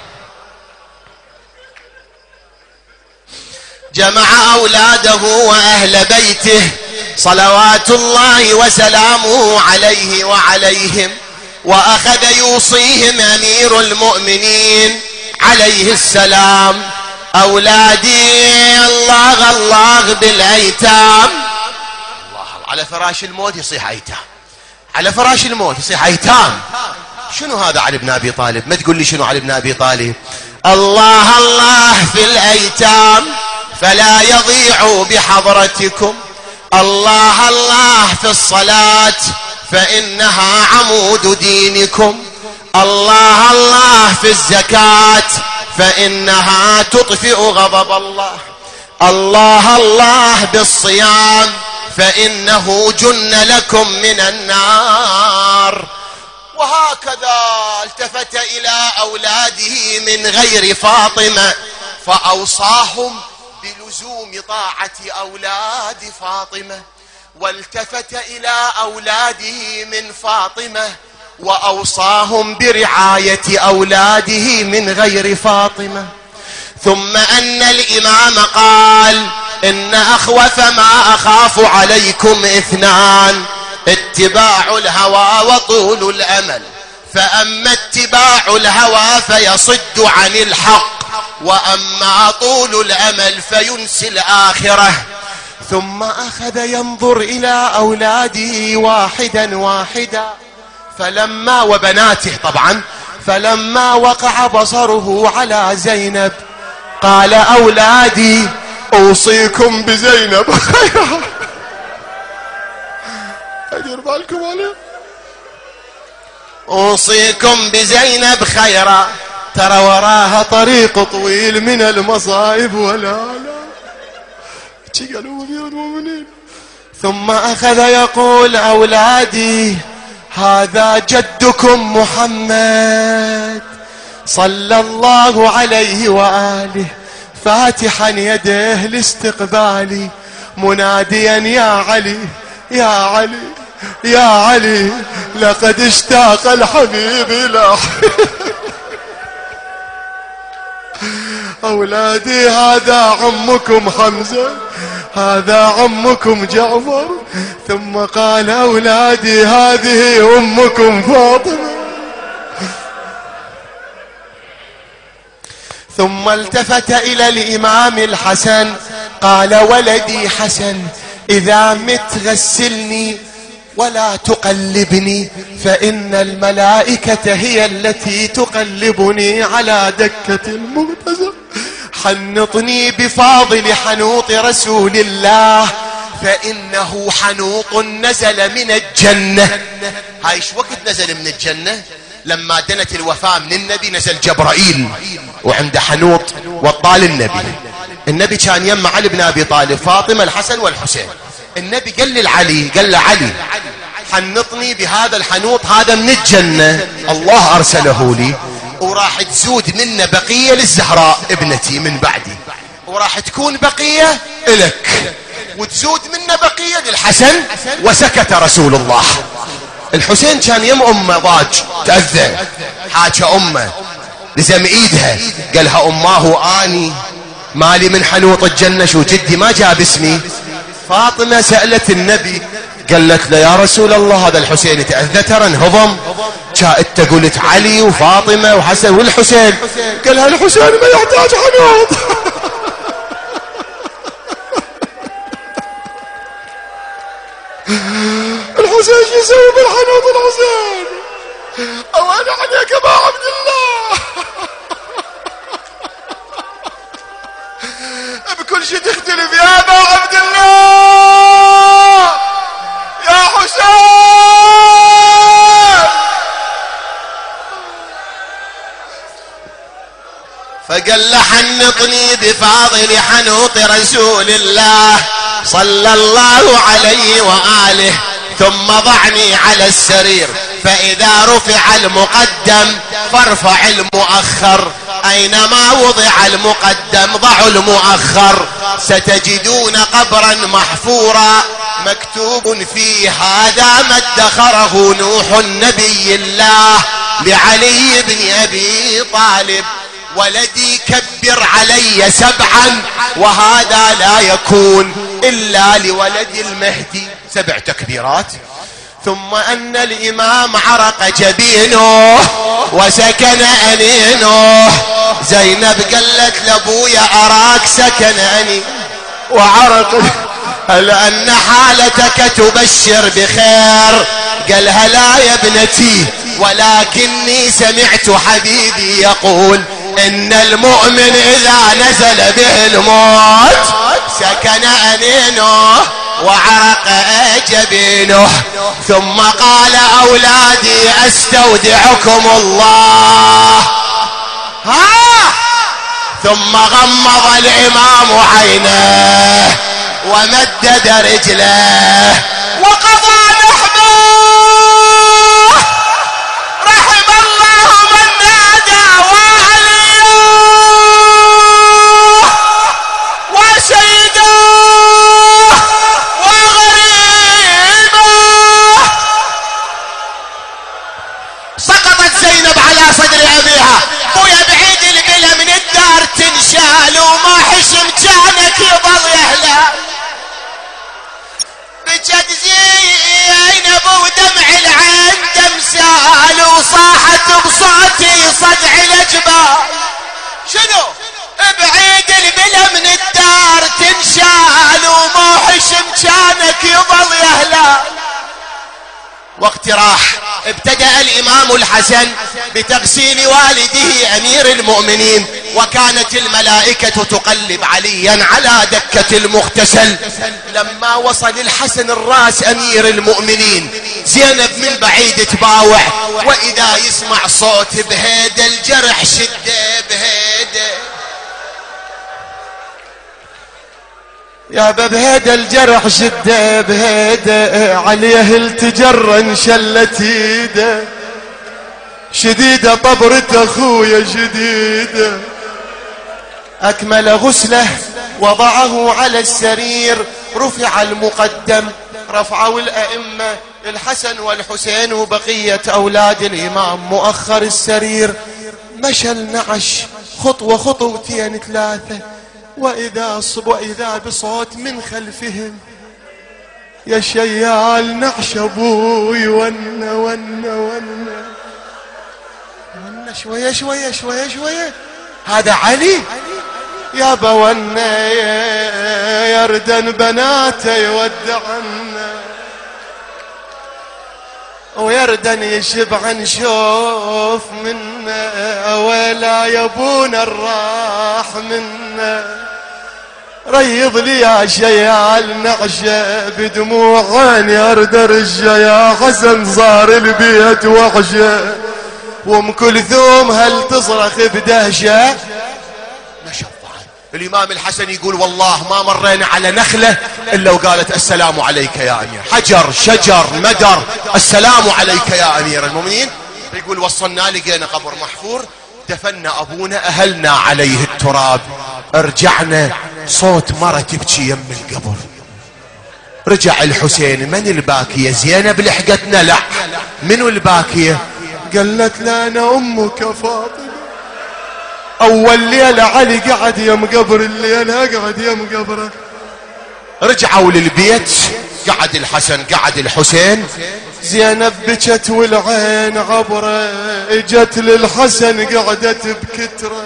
جمع أولاده وأهل بيته صلوات الله وسلامه عليه وعليهم، وأخذ يوصيهم أمير المؤمنين عليه السلام: أولادي الله الله بالأيتام. الله على فراش الموت يصيح أيتام، على فراش الموت يصيح أيتام. شنو هذا علي بن أبي طالب؟ ما تقول لي شنو علي بن أبي طالب. الله الله في الأيتام فلا يضيعوا بحضرتكم، الله الله في الصلاة فإنها عمود دينكم، الله الله في الزكاة فإنها تطفئ غضب الله، الله الله بالصيام فإنه جن لكم من النار. وهكذا التفت إلى أولاده من غير فاطمة فأوصاهم بلزوم طاعة أولاد فاطمة، والتفت إلى أولاده من فاطمة وأوصاهم برعاية أولاده من غير فاطمة. ثم أن الإمام قال: إن أخوف ما أخاف عليكم 2: اتباع الهوى وطول الأمل، فأما اتباع الهوى فيصد عن الحق، وأما طول الأمل فينسي الآخرة. ثم أخذ ينظر إلى أولاده واحدا واحدا فلما وبناته طبعا، فلما وقع بصره على زينب قال: أولادي أوصيكم بزينب خيرا. أدير بالكم عليه. أوصيكم بزينب خيرا، ترى وراها طريق طويل من المصائب ولا لا. قالوا أمير المؤمنين. ثم أخذ يقول: أولادي هذا جدكم محمد صلى الله عليه وآله فاتحا يديه لاستقبالي مناديا: يا علي يا علي يا علي لقد اشتاق الحبيب إلى أولادي هذا عمكم حمزة، هذا عمكم جعفر. ثم قال: أولادي هذه أمكم فاطمة. ثم التفت إلى الإمام الحسن قال: ولدي حسن إذا مت غسلني ولا تقلبني، فإن الملائكة هي التي تقلبني على دكة المغتسل. حنطني بفاضل حنوط رسول الله فإنه حنوط نزل من الجنة. هاي ايش وقت نزل من الجنة؟ لما دنت الوفاة من النبي نزل جبرائيل وعنده حنوط وطال النبي. النبي كان يم علي بن أبي طالب فاطمة الحسن والحسين. النبي قال للعلي، قال له: علي حنطني بهذا الحنوط، هذا من الجنة الله أرسله لي، وراح تزود منه بقية للزهراء ابنتي من بعدي، وراح تكون بقية إلك، وتزود منه بقية للحسن. وسكت رسول الله. الحسين كان يم أمه ضاج تأذى، حاجة أمه لزم إيدها، قالها: أماه آني مالي من حنوط الجنة، شو جدي ما جاب اسمي. فاطمة سألت النبي قالت له يا رسول الله هذا الحسين يتأذى ترى انهضم. جاءت قلت علي وفاطمة وحسن والحسين. قال لها الحسين ما يحتاج حنوط. الحسين شو يسوي بالحنوط الحسين؟ او انا عليك ابا عبد الله. بكل شيء تختلف يا ابا عبد الله يا حسين. فقال له حنطني بفاضل حنوط رسول الله صلى الله عليه وآله، ثم ضعني على السرير، فإذا رفع المقدم فارفع المؤخر، أينما وضع المقدم ضعوا المؤخر، ستجدون قبرا محفورا مكتوب فيه هذا ما ادخره نوح نبي الله لعلي بن أبي طالب، ولدي كبر علي 7 وهذا لا يكون إلا لولد المهدي. 7 تكبيرات. ثم أن الإمام عرق جبينه وسكن أنينه. زينب قالت لأبويا أراك سكن أني وعرق، هل أن حالتك تبشر بخير؟ قالها لا يا ابنتي، ولكني سمعت حبيبي يقول إن المؤمن إذا نزل به الموت سكن أنينه وعرق جبينه. ثم قال أولادي أستودعكم الله. ثم غمض الإمام عينه ومدد رجله وقضى نحبه. رحم الله من نادى وعليه وسيده وغريبه. سقطت زينب على صدر أبيها. بويا بعيد البلا من الدار تنشال وما حشم كانك يضل يهلا. بجد زينب ودمع العين تمثال وصاحت بصوتي صدع الأجبال. شنو؟ بعيد البلا من الدار تنشال وما حشم كانك يضل يهلا. وقت راح ابتدأ الإمام الحسن بتغسيل والده أمير المؤمنين، وكانت الملائكة تقلب عليا على دكة المغتسل. لما وصل الحسن الراس أمير المؤمنين، زينب من بعيد تباوع، وإذا يسمع صوت بهيدا الجرح شده بهيدا يا بهيدا الجرح شده بهيدا، عليه التجر انشلت ايده، شديدة طبرة اخويا شديدة. اكمل غسله وضعه على السرير، رفع المقدم، رفعوا الائمة الحسن والحسين وبقية اولاد الامام مؤخر السرير. مشى النعش خطوة خطوتين 3، وإذا بصوت من خلفهم يا شيال نعش أبوي ونا ونا ونا ونا شوية شوية شوية شوية. هذا علي يابا ونا يردن بناته يودعنا، ويردن يشبع نشوف منا، ولا يبونا الراح منا. ريض لي يا شيال نعشة بدموع عيني ارد رجة، يا حسن صار البيت وحشة، وام كلثوم هل تصرخ بدهشة. نشط الامام الحسن يقول والله ما مرينا على نخلة الا وقالت السلام عليك يا امير، حجر شجر مدر السلام عليك يا امير المؤمنين. يقول وصلنا لقينا قبر محفور، دفنا ابونا اهلنا عليه التراب، رجعنا صوت مرة تبكي يم القبر. رجع الحسين، من الباكية؟ زينب لحقتنا؟ لا، منو الباكية؟ قالت لنا امك فاطمة. اول ليلة علي قعد يم قبر، الليلة قعد يم قبره. رجعوا للبيت قعد الحسن قعد الحسين. زينب بكت والعين عبره، اجت للحسن قعدت بكتره،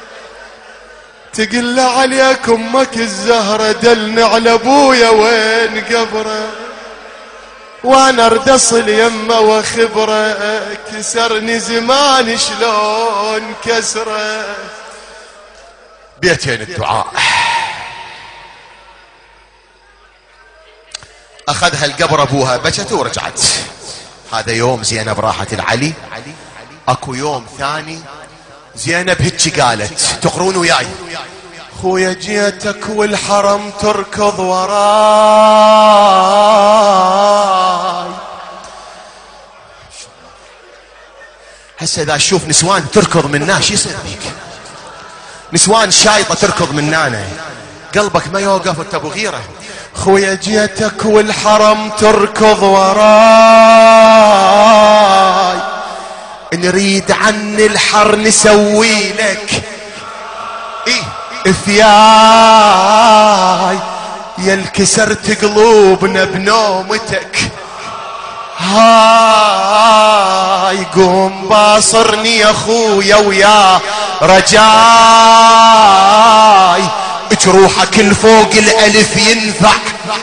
تقل عليك امك الزهرة دلنا على ابويا وين قبره، وانا ارد اصل يمه وخبره، كسرني زمان شلون كسره. بيتين الدعاء اخذها القبر ابوها، بكت ورجعت. هذا يوم زينب راحت العلي. اكو يوم ثاني زينب هيك قالت، تقرون وياي: خويا جيتك والحرم تركض وراي. هسه اذا اشوف نسوان تركض منا شو يصير بيك؟ نسوان شايطه تركض منانا، قلبك ما يوقف وانت ابو غيره. خويا جيتك والحرم تركض وراي، نريد عن الحر نسوي لك ثياي، يا الكسرت قلوبنا بنومتك، هاي قوم باصرني يا خويا ويا رجاي، جروحك الفوق الالف ينفع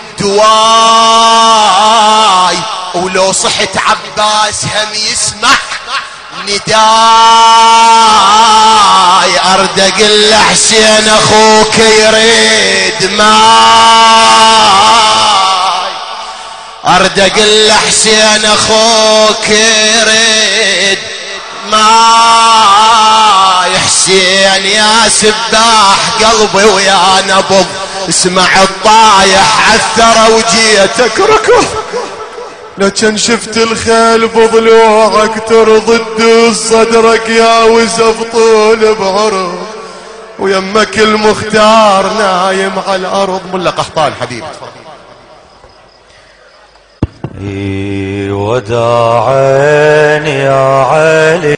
دواي، ولو صحت عباس هم يسمع نداي، اردق الحسين اخوك يريد ماي، اردق الحسين اخوك يريد ماي، حسين يا سباح قلبي ويا نبض اسمع الطايح عثر وجيتك ركض، لكن شفت الخيل بضلوعك ترضى تدوس صدرك يا وزف طول بعرض، ويمك المختار نايم على الارض. ملا قحطان حبيبي وداعا يا علي